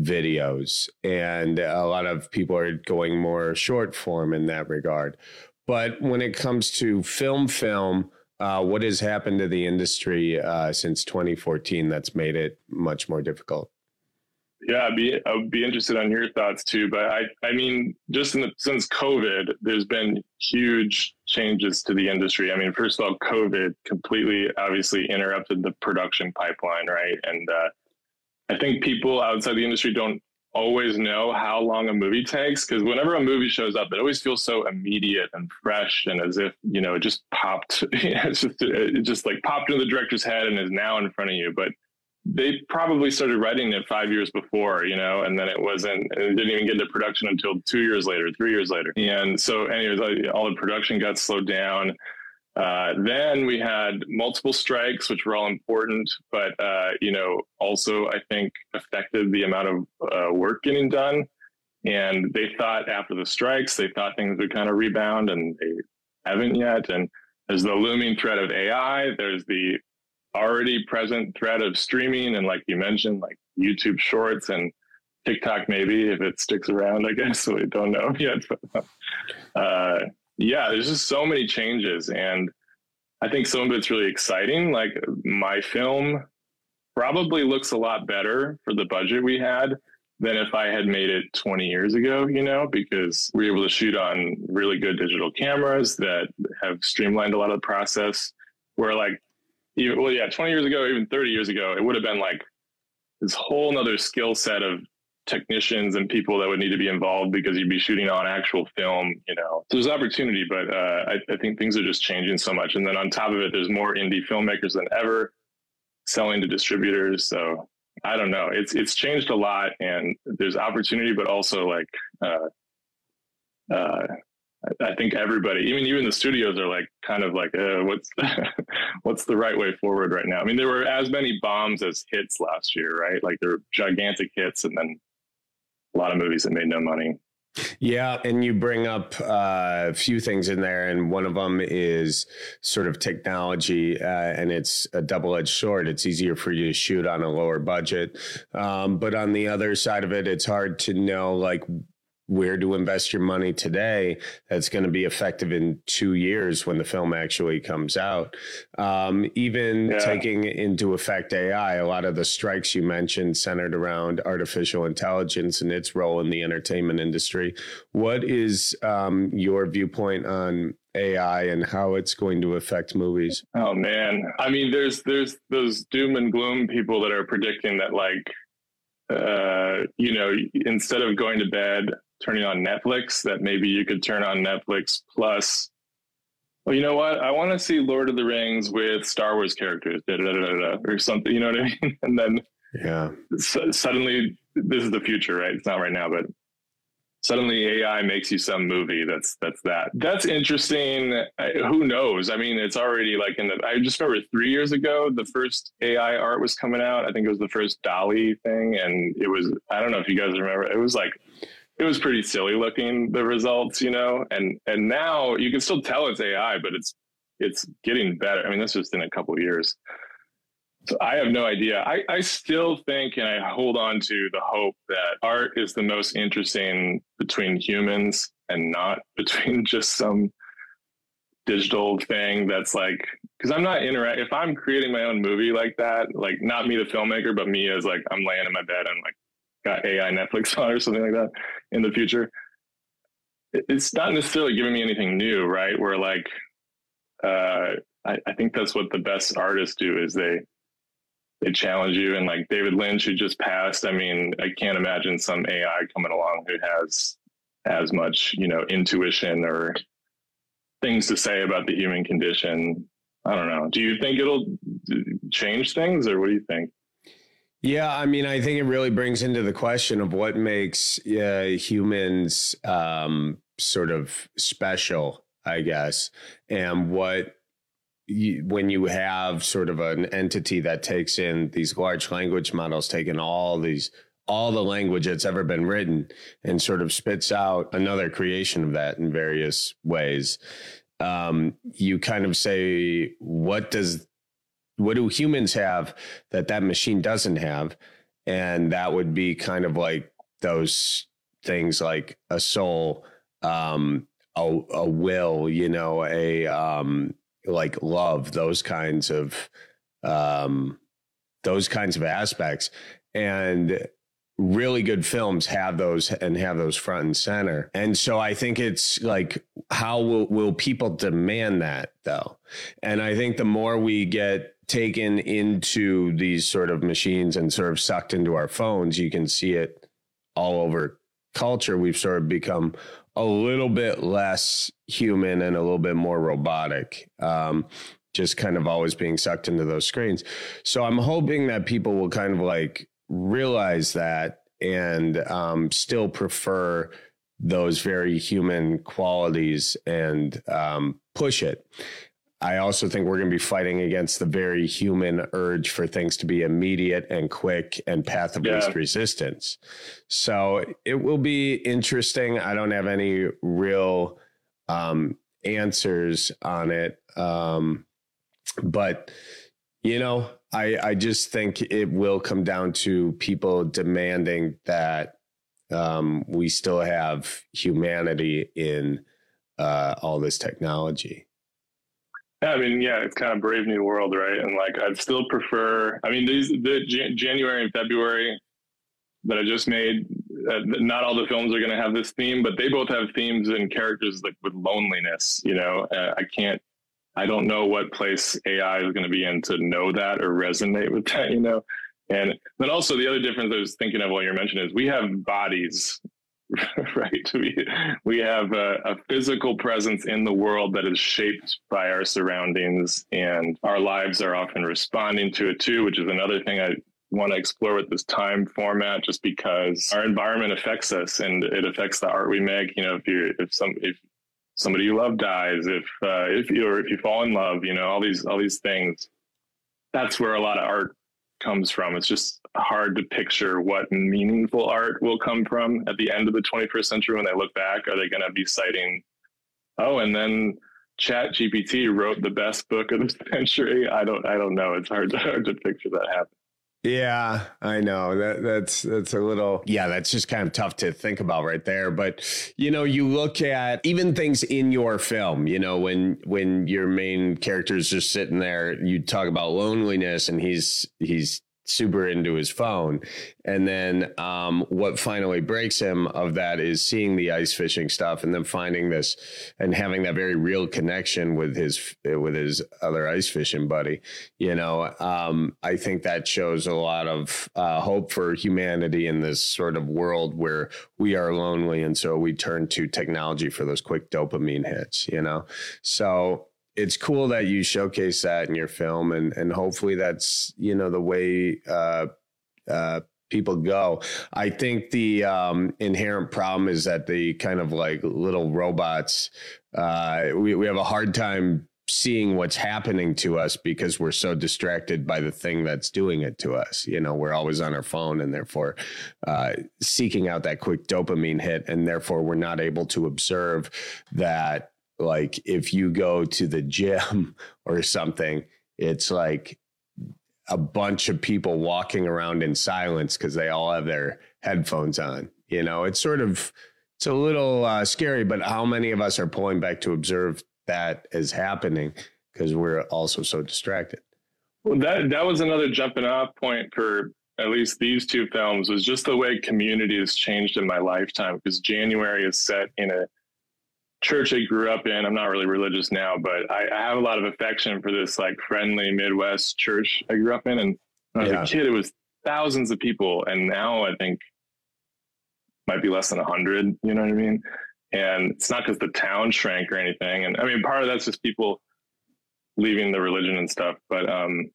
videos, and a lot of people are going more short form in that regard. But when it comes to film film, uh, what has happened to the industry uh, since twenty fourteen that's made it much more difficult? Yeah, I'd be, I'd be interested on your thoughts too. But I, I mean, just in the, since COVID, there's been huge changes to the industry. I mean, first of all, COVID completely obviously interrupted the production pipeline, right? And uh, I think people outside the industry don't always know how long a movie takes, because whenever a movie shows up, it always feels so immediate and fresh, and as if, you know, it just popped, it's just, it just like popped into the director's head and is now in front of you. But they probably started writing it five years before, you know, and then it wasn't, it didn't even get into production until two years later, three years later. And so anyways, all the production got slowed down. Uh, then we had multiple strikes, which were all important, but, uh, you know, also I think affected the amount of uh, work getting done. And they thought after the strikes, they thought things would kind of rebound, and they haven't yet. And there's the looming threat of A I. There's the already present threat of streaming. And like you mentioned, like YouTube Shorts and TikTok, maybe, if it sticks around, I guess. So we don't know yet. But, uh, yeah, there's just so many changes, and I think some of it's really exciting. Like, my film probably looks a lot better for the budget we had than if I had made it twenty years ago, you know, because we were able to shoot on really good digital cameras that have streamlined a lot of the process, where like, even, well, yeah, twenty years ago, even thirty years ago, it would have been like this whole nother skill set of technicians and people that would need to be involved, because you'd be shooting on actual film, you know. So there's opportunity, but uh, I, I think things are just changing so much. And then on top of it, there's more indie filmmakers than ever selling to distributors. So I don't know. It's it's changed a lot, and there's opportunity, but also like uh, uh, I think everybody, even even the studios, are like kind of like, uh, what's what's the right way forward right now? I mean, there were as many bombs as hits last year, right? Like, there were gigantic hits, and then a lot of movies that made no money. Yeah. And you bring up uh, a few things in there, and one of them is sort of technology, uh, and it's a double-edged sword. It's easier for you to shoot on a lower budget. Um, but on the other side of it, it's hard to know, like, where to invest your money today that's going to be effective in two years when the film actually comes out. Um, even yeah. taking into effect A I, a lot of the strikes you mentioned centered around artificial intelligence and its role in the entertainment industry. What is um, your viewpoint on A I and how it's going to affect movies? Oh, man. I mean, there's there's those doom and gloom people that are predicting that, like, uh, you know, instead of going to bed, turning on Netflix, that maybe you could turn on Netflix plus, well, you know what? I want to see Lord of the Rings with Star Wars characters, da, da, da, da, da, or something, you know what I mean? And then yeah, so, suddenly, this is the future, right? It's not right now, but suddenly A I makes you some movie that's that's that. That's interesting. I, who knows? I mean, it's already like in the, I just remember three years ago, the first A I art was coming out. I think it was the first DALL-E thing. And it was, I don't know if you guys remember, it was like, it was pretty silly looking, the results, you know, and, and now you can still tell it's A I, but it's, it's getting better. I mean, that's just in a couple of years. So I have no idea. I, I still think, and I hold on to the hope that art is the most interesting between humans and not between just some digital thing that's like, because I'm not interact. If I'm creating my own movie like that, like not me, the filmmaker, but me as like, I'm laying in my bed and like got A I Netflix on or something like that in the future. It's not necessarily giving me anything new, right? Where like, uh, I, I think that's what the best artists do is they, they challenge you. And like David Lynch, who just passed, I mean, I can't imagine some A I coming along who has as much, you know, intuition or things to say about the human condition. I don't know. Do you think it'll change things, or what do you think? Yeah, I mean, I think it really brings into the question of what makes uh, humans um, sort of special, I guess, and what you, when you have sort of an entity that takes in these large language models, taking all these all the language that's ever been written and sort of spits out another creation of that in various ways. Um, you kind of say, what does what do humans have that that machine doesn't have? And that would be kind of like those things like a soul, um, a, a will, you know, a um, like love, those kinds of um, those kinds of aspects. And really good films have those and have those front and center. And so I think it's like, how will, will people demand that though? And I think the more we get taken into these sort of machines and sort of sucked into our phones, you can see it all over culture. We've sort of become a little bit less human and a little bit more robotic. Um, just kind of always being sucked into those screens. So I'm hoping that people will kind of like realize that and um, still prefer those very human qualities and um, push it. I also think we're going to be fighting against the very human urge for things to be immediate and quick and path of least yeah. resistance. So it will be interesting. I don't have any real um, answers on it. Um, but, you know, I, I just think it will come down to people demanding that um, we still have humanity in uh, all this technology. Yeah, I mean, yeah, it's kind of Brave New World, right? And like, I'd still prefer, I mean, these, the Jan- January and February that I just made, uh, not all the films are going to have this theme, but they both have themes and characters like with loneliness, you know, uh, I can't, I don't know what place A I is going to be in to know that or resonate with that, you know? And then also the other difference I was thinking of while you're mentioning is we have bodies, right? We, we have a, a physical presence in the world that is shaped by our surroundings, and our lives are often responding to it too, which is another thing I want to explore with this time format, just because our environment affects us and it affects the art we make. You know, if you if some, if somebody you love dies, if, uh, if you, or if you fall in love, you know, all these, all these things, that's where a lot of art comes from. It's just hard to picture what meaningful art will come from at the end of the twenty-first century. When they look back, are they going to be citing, oh, and then Chat G P T wrote the best book of the century? I don't, I don't know. It's hard to, hard to picture that happen. Yeah, I know that that's that's a little yeah, that's just kind of tough to think about right there. But, you know, you look at even things in your film, you know, when when your main character is just sitting there, you talk about loneliness and he's he's super into his phone. And then um, what finally breaks him of that is seeing the ice fishing stuff and then finding this and having that very real connection with his with his other ice fishing buddy. You know, um, I think that shows a lot of uh, hope for humanity in this sort of world where we are lonely. And so we turn to technology for those quick dopamine hits, you know, so it's cool that you showcase that in your film, and and hopefully that's, you know, the way uh, uh, people go. I think the um, inherent problem is that the kind of like little robots, uh, we, we have a hard time seeing what's happening to us because we're so distracted by the thing that's doing it to us. You know, we're always on our phone and therefore uh, seeking out that quick dopamine hit. And therefore we're not able to observe that. Like if you go to the gym or something, it's like a bunch of people walking around in silence because they all have their headphones on. You know, it's sort of, it's a little uh, scary, but how many of us are pulling back to observe that as happening because we're also so distracted? Well, that, that was another jumping off point for at least these two films, was just the way community has changed in my lifetime, because January is set in a church I grew up in. I'm not really religious now, but I, I have a lot of affection for this like friendly Midwest church I grew up in. And when I was yeah. a kid, it was thousands of people. And now I think might be less than a hundred, you know what I mean? And it's not because the town shrank or anything. And I mean, part of that's just people leaving the religion and stuff. But, um,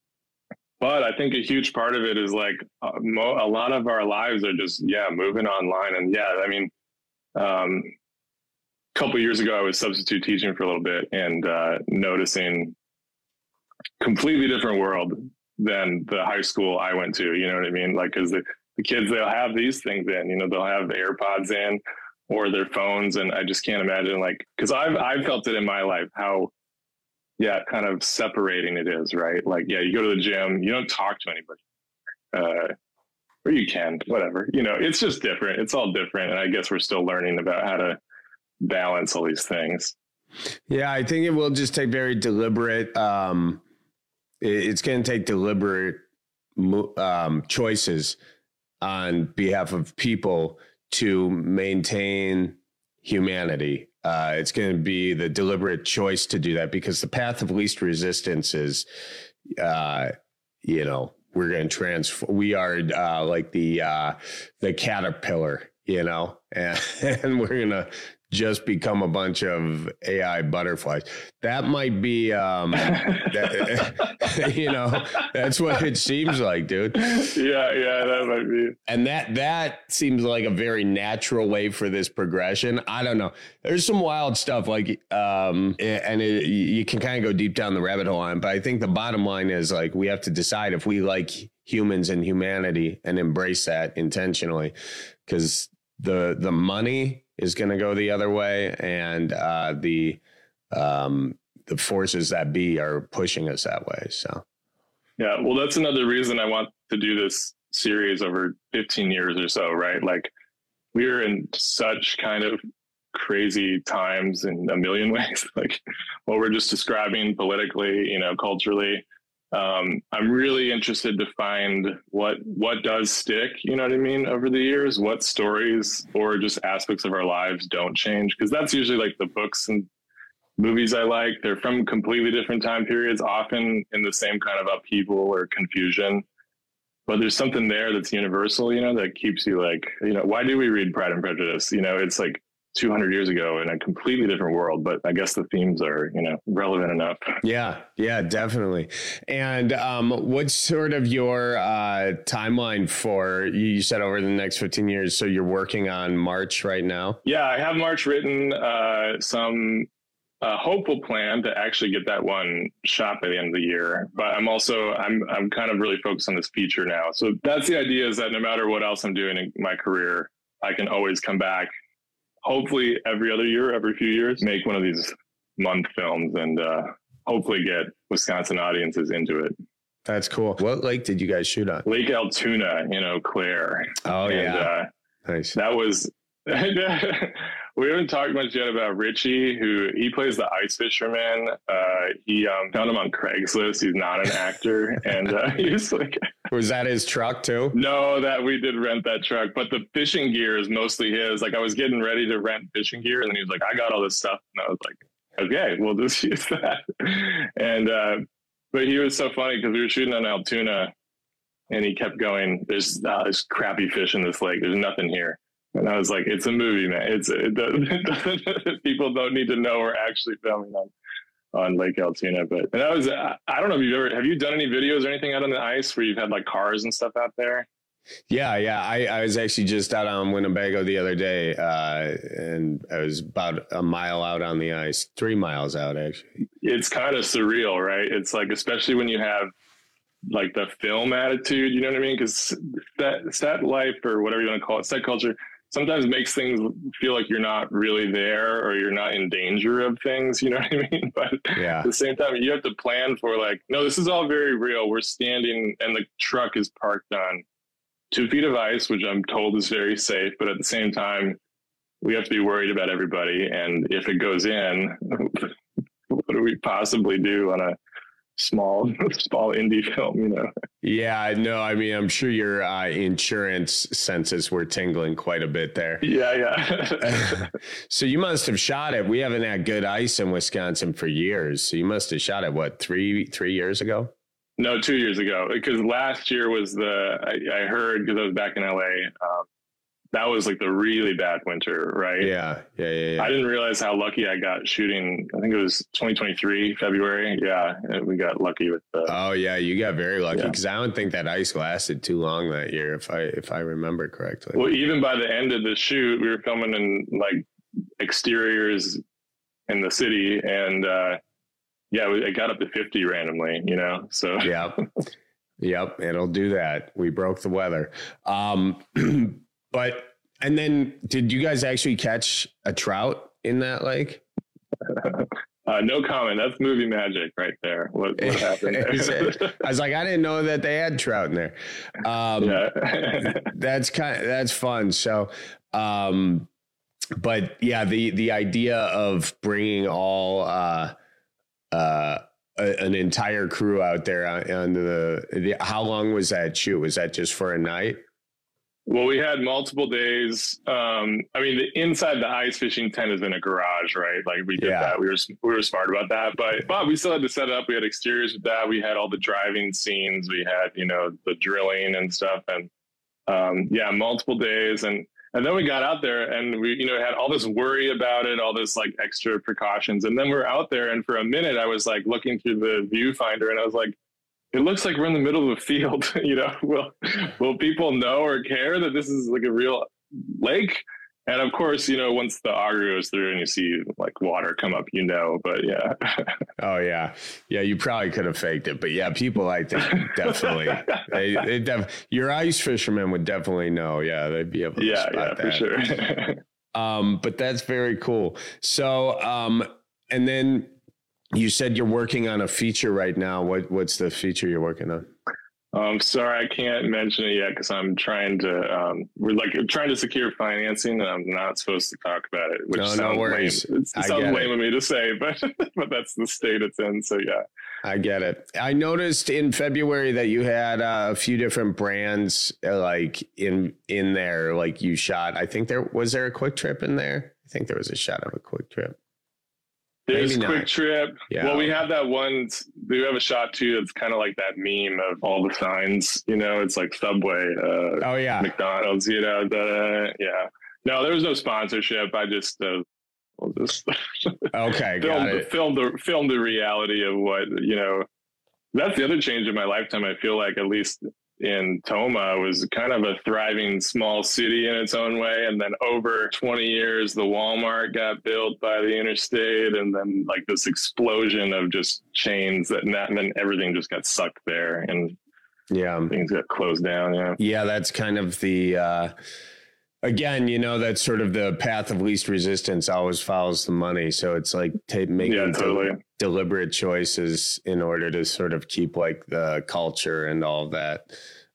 but I think a huge part of it is like uh, mo- a lot of our lives are just, yeah, moving online. And yeah, I mean, um, couple of years ago, I was substitute teaching for a little bit and uh, noticing completely different world than the high school I went to. You know what I mean? Like, because the, the kids, they'll have these things in, you know, they'll have AirPods in or their phones. And I just can't imagine, like, because I've, I've felt it in my life, how, yeah, kind of separating it is, right? Like, yeah, you go to the gym, you don't talk to anybody. Uh, or you can, whatever. You know, it's just different. It's all different. And I guess we're still learning about how to balance all these things. Yeah, I think it will just take very deliberate, um, it's going to take deliberate um, choices on behalf of people to maintain humanity. Uh, it's going to be the deliberate choice to do that, because the path of least resistance is, uh, you know, we're going to transform. We are uh, like the uh, the caterpillar, you know, and, and we're going to just become a bunch of A I butterflies. That might be, um, that, you know, that's what it seems like, dude. Yeah, yeah, that might be. And that that seems like a very natural way for this progression. I don't know. There's some wild stuff, like, um, and it, you can kind of go deep down the rabbit hole on. But I think the bottom line is, like, we have to decide if we like humans and humanity and embrace that intentionally, because the the money is going to go the other way, and uh, the um, the forces that be are pushing us that way. So, yeah, well, that's another reason I want to do this series over fifteen years or so, right? Like, we're in such kind of crazy times in a million ways, like what we're just describing politically, you know, culturally. Um, I'm really interested to find what what does stick, you know what I mean, over the years, what stories or just aspects of our lives don't change. Because that's usually like the books and movies I like. They're from completely different time periods, often in the same kind of upheaval or confusion. But there's something there that's universal, you know, that keeps you like, you know, why do we read Pride and Prejudice? You know, it's like two hundred years ago in a completely different world, but I guess the themes are, you know, relevant enough. Yeah, yeah, definitely. And um, what's sort of your uh, timeline for, you said over the next fifteen years, so you're working on March right now? Yeah, I have March written, uh, some uh, hopeful plan to actually get that one shot by the end of the year. But I'm also, I'm, I'm kind of really focused on this feature now. So that's the idea, is that no matter what else I'm doing in my career, I can always come back, hopefully every other year, every few years, make one of these month films and uh, hopefully get Wisconsin audiences into it. That's cool. What lake did you guys shoot on? Lake Altoona in Eau Claire. Oh, and, yeah. Uh, nice. That was, we haven't talked much yet about Richie, who he plays the ice fisherman. Uh, he um, found him on Craigslist. He's not an actor. And uh, he was like, was that his truck too? No, that we did rent that truck, but the fishing gear is mostly his. Like I was getting ready to rent fishing gear, and then he was like, I got all this stuff. And I was like, okay, we'll just use that. And, uh, but he was so funny because we were shooting on Altoona and he kept going, there's, uh, there's crappy fish in this lake. There's nothing here. And I was like, it's a movie, man. It's it doesn't, people don't need to know we're actually filming on, on Lake Altoona. But and that was, I, I don't know if you've ever, have you done any videos or anything out on the ice where you've had like cars and stuff out there? Yeah, yeah. I, I was actually just out on Winnebago the other day, uh, and I was about a mile out on the ice, three miles out, actually. It's kind of surreal, right? It's like, especially when you have like the film attitude, you know what I mean? Because that set life or whatever you want to call it, set culture, sometimes makes things feel like you're not really there or you're not in danger of things, you know what I mean? But yeah. At the same time, you have to plan for like, no, this is all very real. We're standing and the truck is parked on two feet of ice, which I'm told is very safe. But at the same time, we have to be worried about everybody. And if it goes in, what do we possibly do on a small, small indie film, you know? Yeah, no, I mean, I'm sure your uh, insurance senses were tingling quite a bit there. Yeah, yeah. So you must have shot it. We haven't had good ice in Wisconsin for years. So you must have shot it, what, three, three years ago? No, two years ago, because last year was the, I, I heard, because I was back in L A, um, that was like the really bad winter, right? Yeah, yeah, yeah, yeah. I didn't realize how lucky I got shooting. I think it was twenty twenty-three, February. Yeah, we got lucky with the. Oh yeah, you got very lucky because yeah. I don't think that ice lasted too long that year, if I if I remember correctly. Well, even by the end of the shoot, we were filming in like exteriors in the city, and uh, yeah, it got up to fifty randomly, you know. So yep, yep, it'll do that. We broke the weather. Um, But, and then did you guys actually catch a trout in that lake? Uh, no comment. That's movie magic right there. What, what happened there? I was like, I didn't know that they had trout in there. Um, yeah. that's kind of, that's fun. So, um, but yeah, the, the idea of bringing all, uh, uh, a, an entire crew out there on, on the, the, how long was that shoot? Was that just for a night? Well, we had multiple days. Um, I mean, the inside the ice fishing tent is in a garage, right? Like we did yeah. that. We were we were smart about that, but but we still had to set it up. We had exteriors with that. We had all the driving scenes. We had you know the drilling and stuff, and um, yeah, multiple days. And and then we got out there, and we you know had all this worry about it, all this like extra precautions. And then we're out there, and for a minute, I was like looking through the viewfinder, and I was like, it looks like we're in the middle of a field, you know, will, will people know or care that this is like a real lake? And of course, you know, once the auger goes through and you see like water come up, you know, but yeah. Oh yeah. Yeah. You probably could have faked it, but yeah, people, I think definitely, they, they def- your ice fishermen would definitely know. Yeah. They'd be able to yeah, spot yeah, that. For sure. um, but that's very cool. So, um, and then, you said you're working on a feature right now. What what's the feature you're working on? Um, sorry, I can't mention it yet because I'm trying to. Um, we're like trying to secure financing, and I'm not supposed to talk about it. Which no, sounds no worries. Lame. It sounds lame of me to say, but but that's the state it's in. So yeah, I get it. I noticed in February that you had uh, a few different brands uh, like in in there. Like you shot. I think there was there a Quick Trip in there. I think there was a shot of a Quick Trip. There's Quick Trip. Yeah. Well, we have that one. We have a shot too. That's kind of like that meme of all the signs. You know, it's like Subway. Uh, oh yeah, McDonald's. You know, the, yeah. No, there was no sponsorship. I just, uh, we'll just okay, filmed, got it. Filmed the filmed the reality of what you know. That's the other change in my lifetime. I feel like at least in Tomah was kind of a thriving small city in its own way. And then over twenty years, the Walmart got built by the interstate, and then like this explosion of just chains that, and then everything just got sucked there, and yeah, things got closed down. Yeah. Yeah. That's kind of the, uh, Again, you know, that's sort of the path of least resistance always follows the money. So it's like take, making yeah, totally. de- deliberate choices in order to sort of keep like the culture and all of that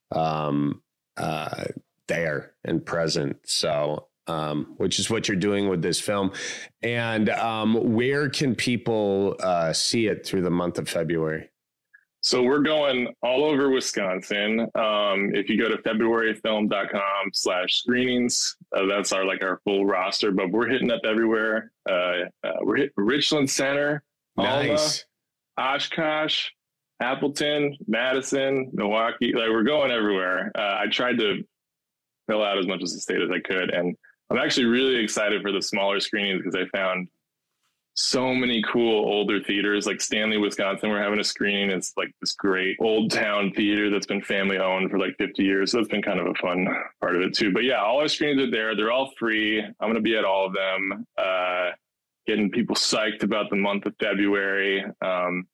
um, uh, there and present. So, um, which is what you're doing with this film. And um, where can people uh, see it through the month of February? So we're going all over Wisconsin. Um, if you go to february film dot com slash screenings, uh, that's our like our full roster, but we're hitting up everywhere. Uh, uh, we're hitting Richland Center, Nice. Alma, Oshkosh, Appleton, Madison, Milwaukee. Like we're going everywhere. Uh, I tried to fill out as much as the state as I could. And I'm actually really excited for the smaller screenings because I found so many cool older theaters, like Stanley, Wisconsin. We're having a screening. It's like this great old town theater that's been family owned for like fifty years. So that's been kind of a fun part of it too. But yeah, all our screenings are there. They're all free. I'm going to be at all of them, uh, getting people psyched about the month of February, um,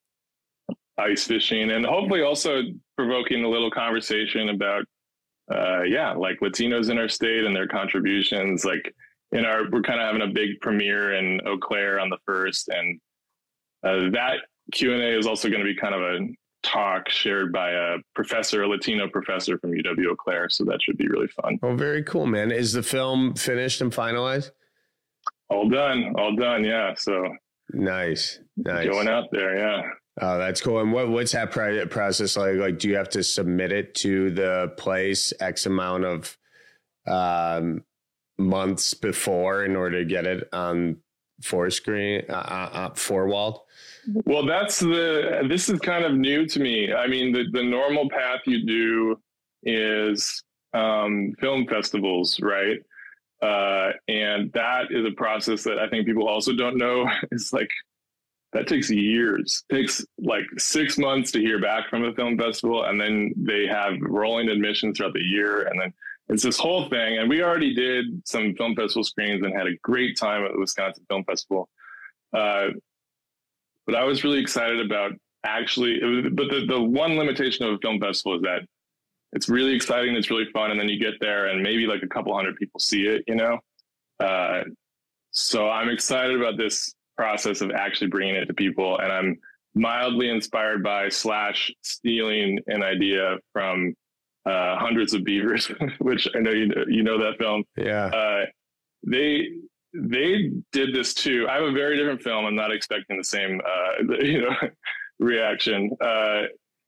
ice fishing, and hopefully also provoking a little conversation about, uh, yeah, like Latinos in our state and their contributions. Like, in our, we're kind of having a big premiere in Eau Claire on the first, and uh, that Q and A is also going to be kind of a talk shared by a professor, a Latino professor from U W Eau Claire. So that should be really fun. Oh, very cool, man. Is the film finished and finalized? All done, all done. Yeah. So nice, nice. Going out there. Yeah. Oh, that's cool. And what, what's that process like? Like, do you have to submit it to the place X amount of, um, months before in order to get it on four screen, uh, uh, four walled? Well, that's the, this is kind of new to me. I mean, the, the normal path you do is um, film festivals, right? Uh, and that is a process that I think people also don't know is like, that takes years. It takes like six months to hear back from a film festival. And then they have rolling admissions throughout the year. And then it's this whole thing. And we already did some film festival screenings and had a great time at the Wisconsin Film Festival. Uh, but I was really excited about actually, it was, but the, the one limitation of a film festival is that it's really exciting. It's really fun. And then you get there and maybe like a couple hundred people see it, you know? Uh, so I'm excited about this process of actually bringing it to people. And I'm mildly inspired by slash stealing an idea from Uh, Hundreds of Beavers, which I know you know, you know that film. Yeah. Uh, they they did this too. I have a very different film. I'm not expecting the same uh, you know reaction. Uh,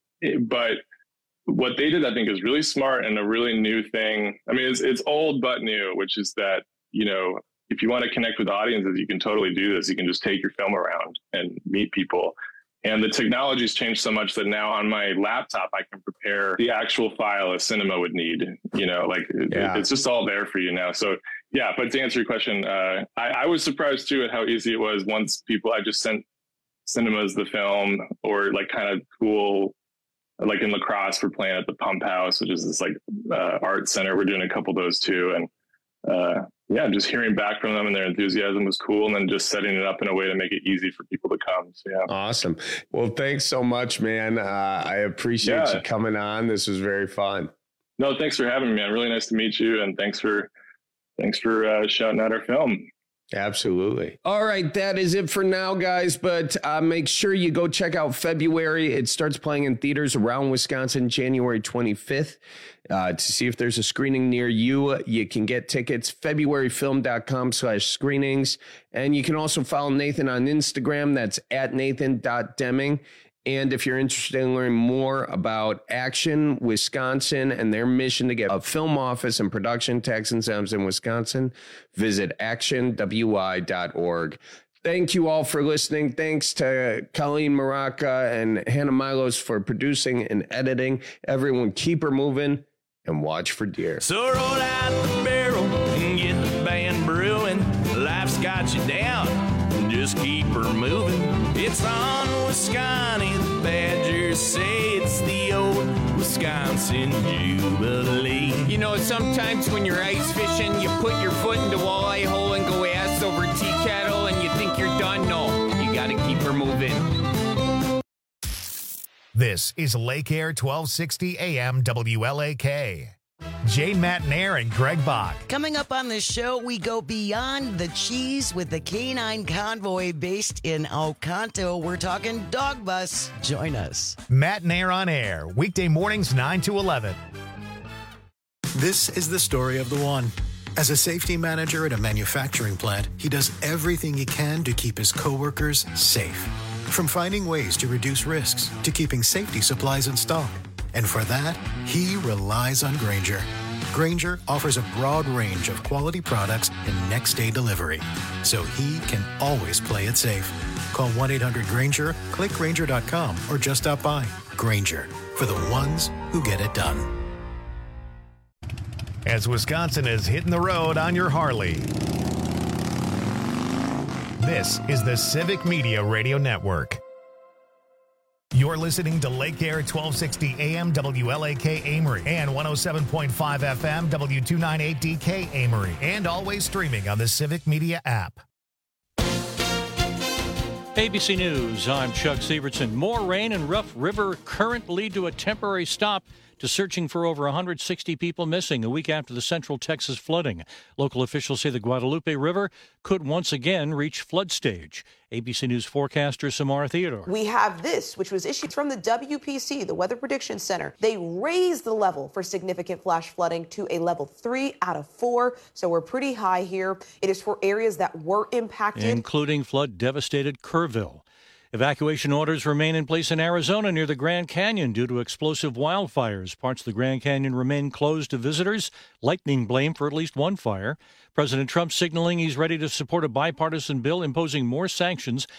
but what they did, I think, is really smart and a really new thing. I mean, it's it's old but new, which is that, you know, if you want to connect with audiences, you can totally do this. You can just take your film around and meet people. And the technology's changed so much that now on my laptop, I can prepare the actual file a cinema would need, you know, like yeah. it, it's just all there for you now. So yeah, but to answer your question, uh, I, I was surprised too at how easy it was once people, I just sent cinemas the film, or like kind of cool, like in La Crosse, we're playing at the Pump House, which is this like uh, art center. We're doing a couple of those too. And uh, yeah, just hearing back from them and their enthusiasm was cool. And then just setting it up in a way to make it easy for people to come. So, yeah. Awesome. Well, thanks so much, man. Uh, I appreciate yeah. you coming on. This was very fun. No, thanks for having me, man. Really nice to meet you. And thanks for, thanks for uh, shouting out our film. Absolutely. All right. That is it for now, guys. But uh, make sure you go check out February. It starts playing in theaters around Wisconsin, January twenty-fifth. Uh, to see if there's a screening near you, you can get tickets, february film dot com slash screenings. And you can also follow Nathan on Instagram. That's at nathan dot deming. And if you're interested in learning more about Action Wisconsin and their mission to get a film office and production tax incentives in Wisconsin, visit action w i dot org. Thank you all for listening. Thanks to Colleen Maraca and Hannah Milos for producing and editing. Everyone keep her moving and watch for deer. So roll out the barrel and get the band brewing. Life's got you down, just keep her moving. It's on Wisconsin, the Badgers say it's the old Wisconsin Jubilee. You know, sometimes when you're ice fishing, you put your foot in the walleye hole and go ass over tea kettle and you think you're done. No, you gotta keep her moving. This is Lake Air twelve sixty A M W L A K. Jane Matnair and Greg Bach. Coming up on the show, we go beyond the cheese with the Canine Convoy based in Oconto. We're talking Dog Bus. Join us. Matnair on Air, weekday mornings nine to eleven. This is the story of the one. As a safety manager at a manufacturing plant, he does everything he can to keep his coworkers safe. From finding ways to reduce risks to keeping safety supplies in stock. And for that, he relies on Grainger. Grainger offers a broad range of quality products and next-day delivery, so he can always play it safe. Call one eight hundred Grainger, click Grainger dot com, or just stop by. Grainger, for the ones who get it done. As Wisconsin is hitting the road on your Harley. This is the Civic Media Radio Network. You're listening to Lake Air twelve sixty A M W L A K Amory and one oh seven point five F M W two ninety-eight D K Amory, and always streaming on the Civic Media app. A B C News, I'm Chuck Sievertson. More rain and rough river current lead to a temporary stop to searching for over one hundred sixty people missing a week after the Central Texas flooding. Local officials say the Guadalupe River could once again reach flood stage. A B C News forecaster Samara Theodore. We have this, which was issued from the W P C, the Weather Prediction Center. They raised the level for significant flash flooding to a level three out of four, so we're pretty high here. It is for areas that were impacted, including flood-devastated Kerrville. Evacuation orders remain in place in Arizona near the Grand Canyon due to explosive wildfires. Parts of the Grand Canyon remain closed to visitors. Lightning blamed for at least one fire. President Trump signaling he's ready to support a bipartisan bill imposing more sanctions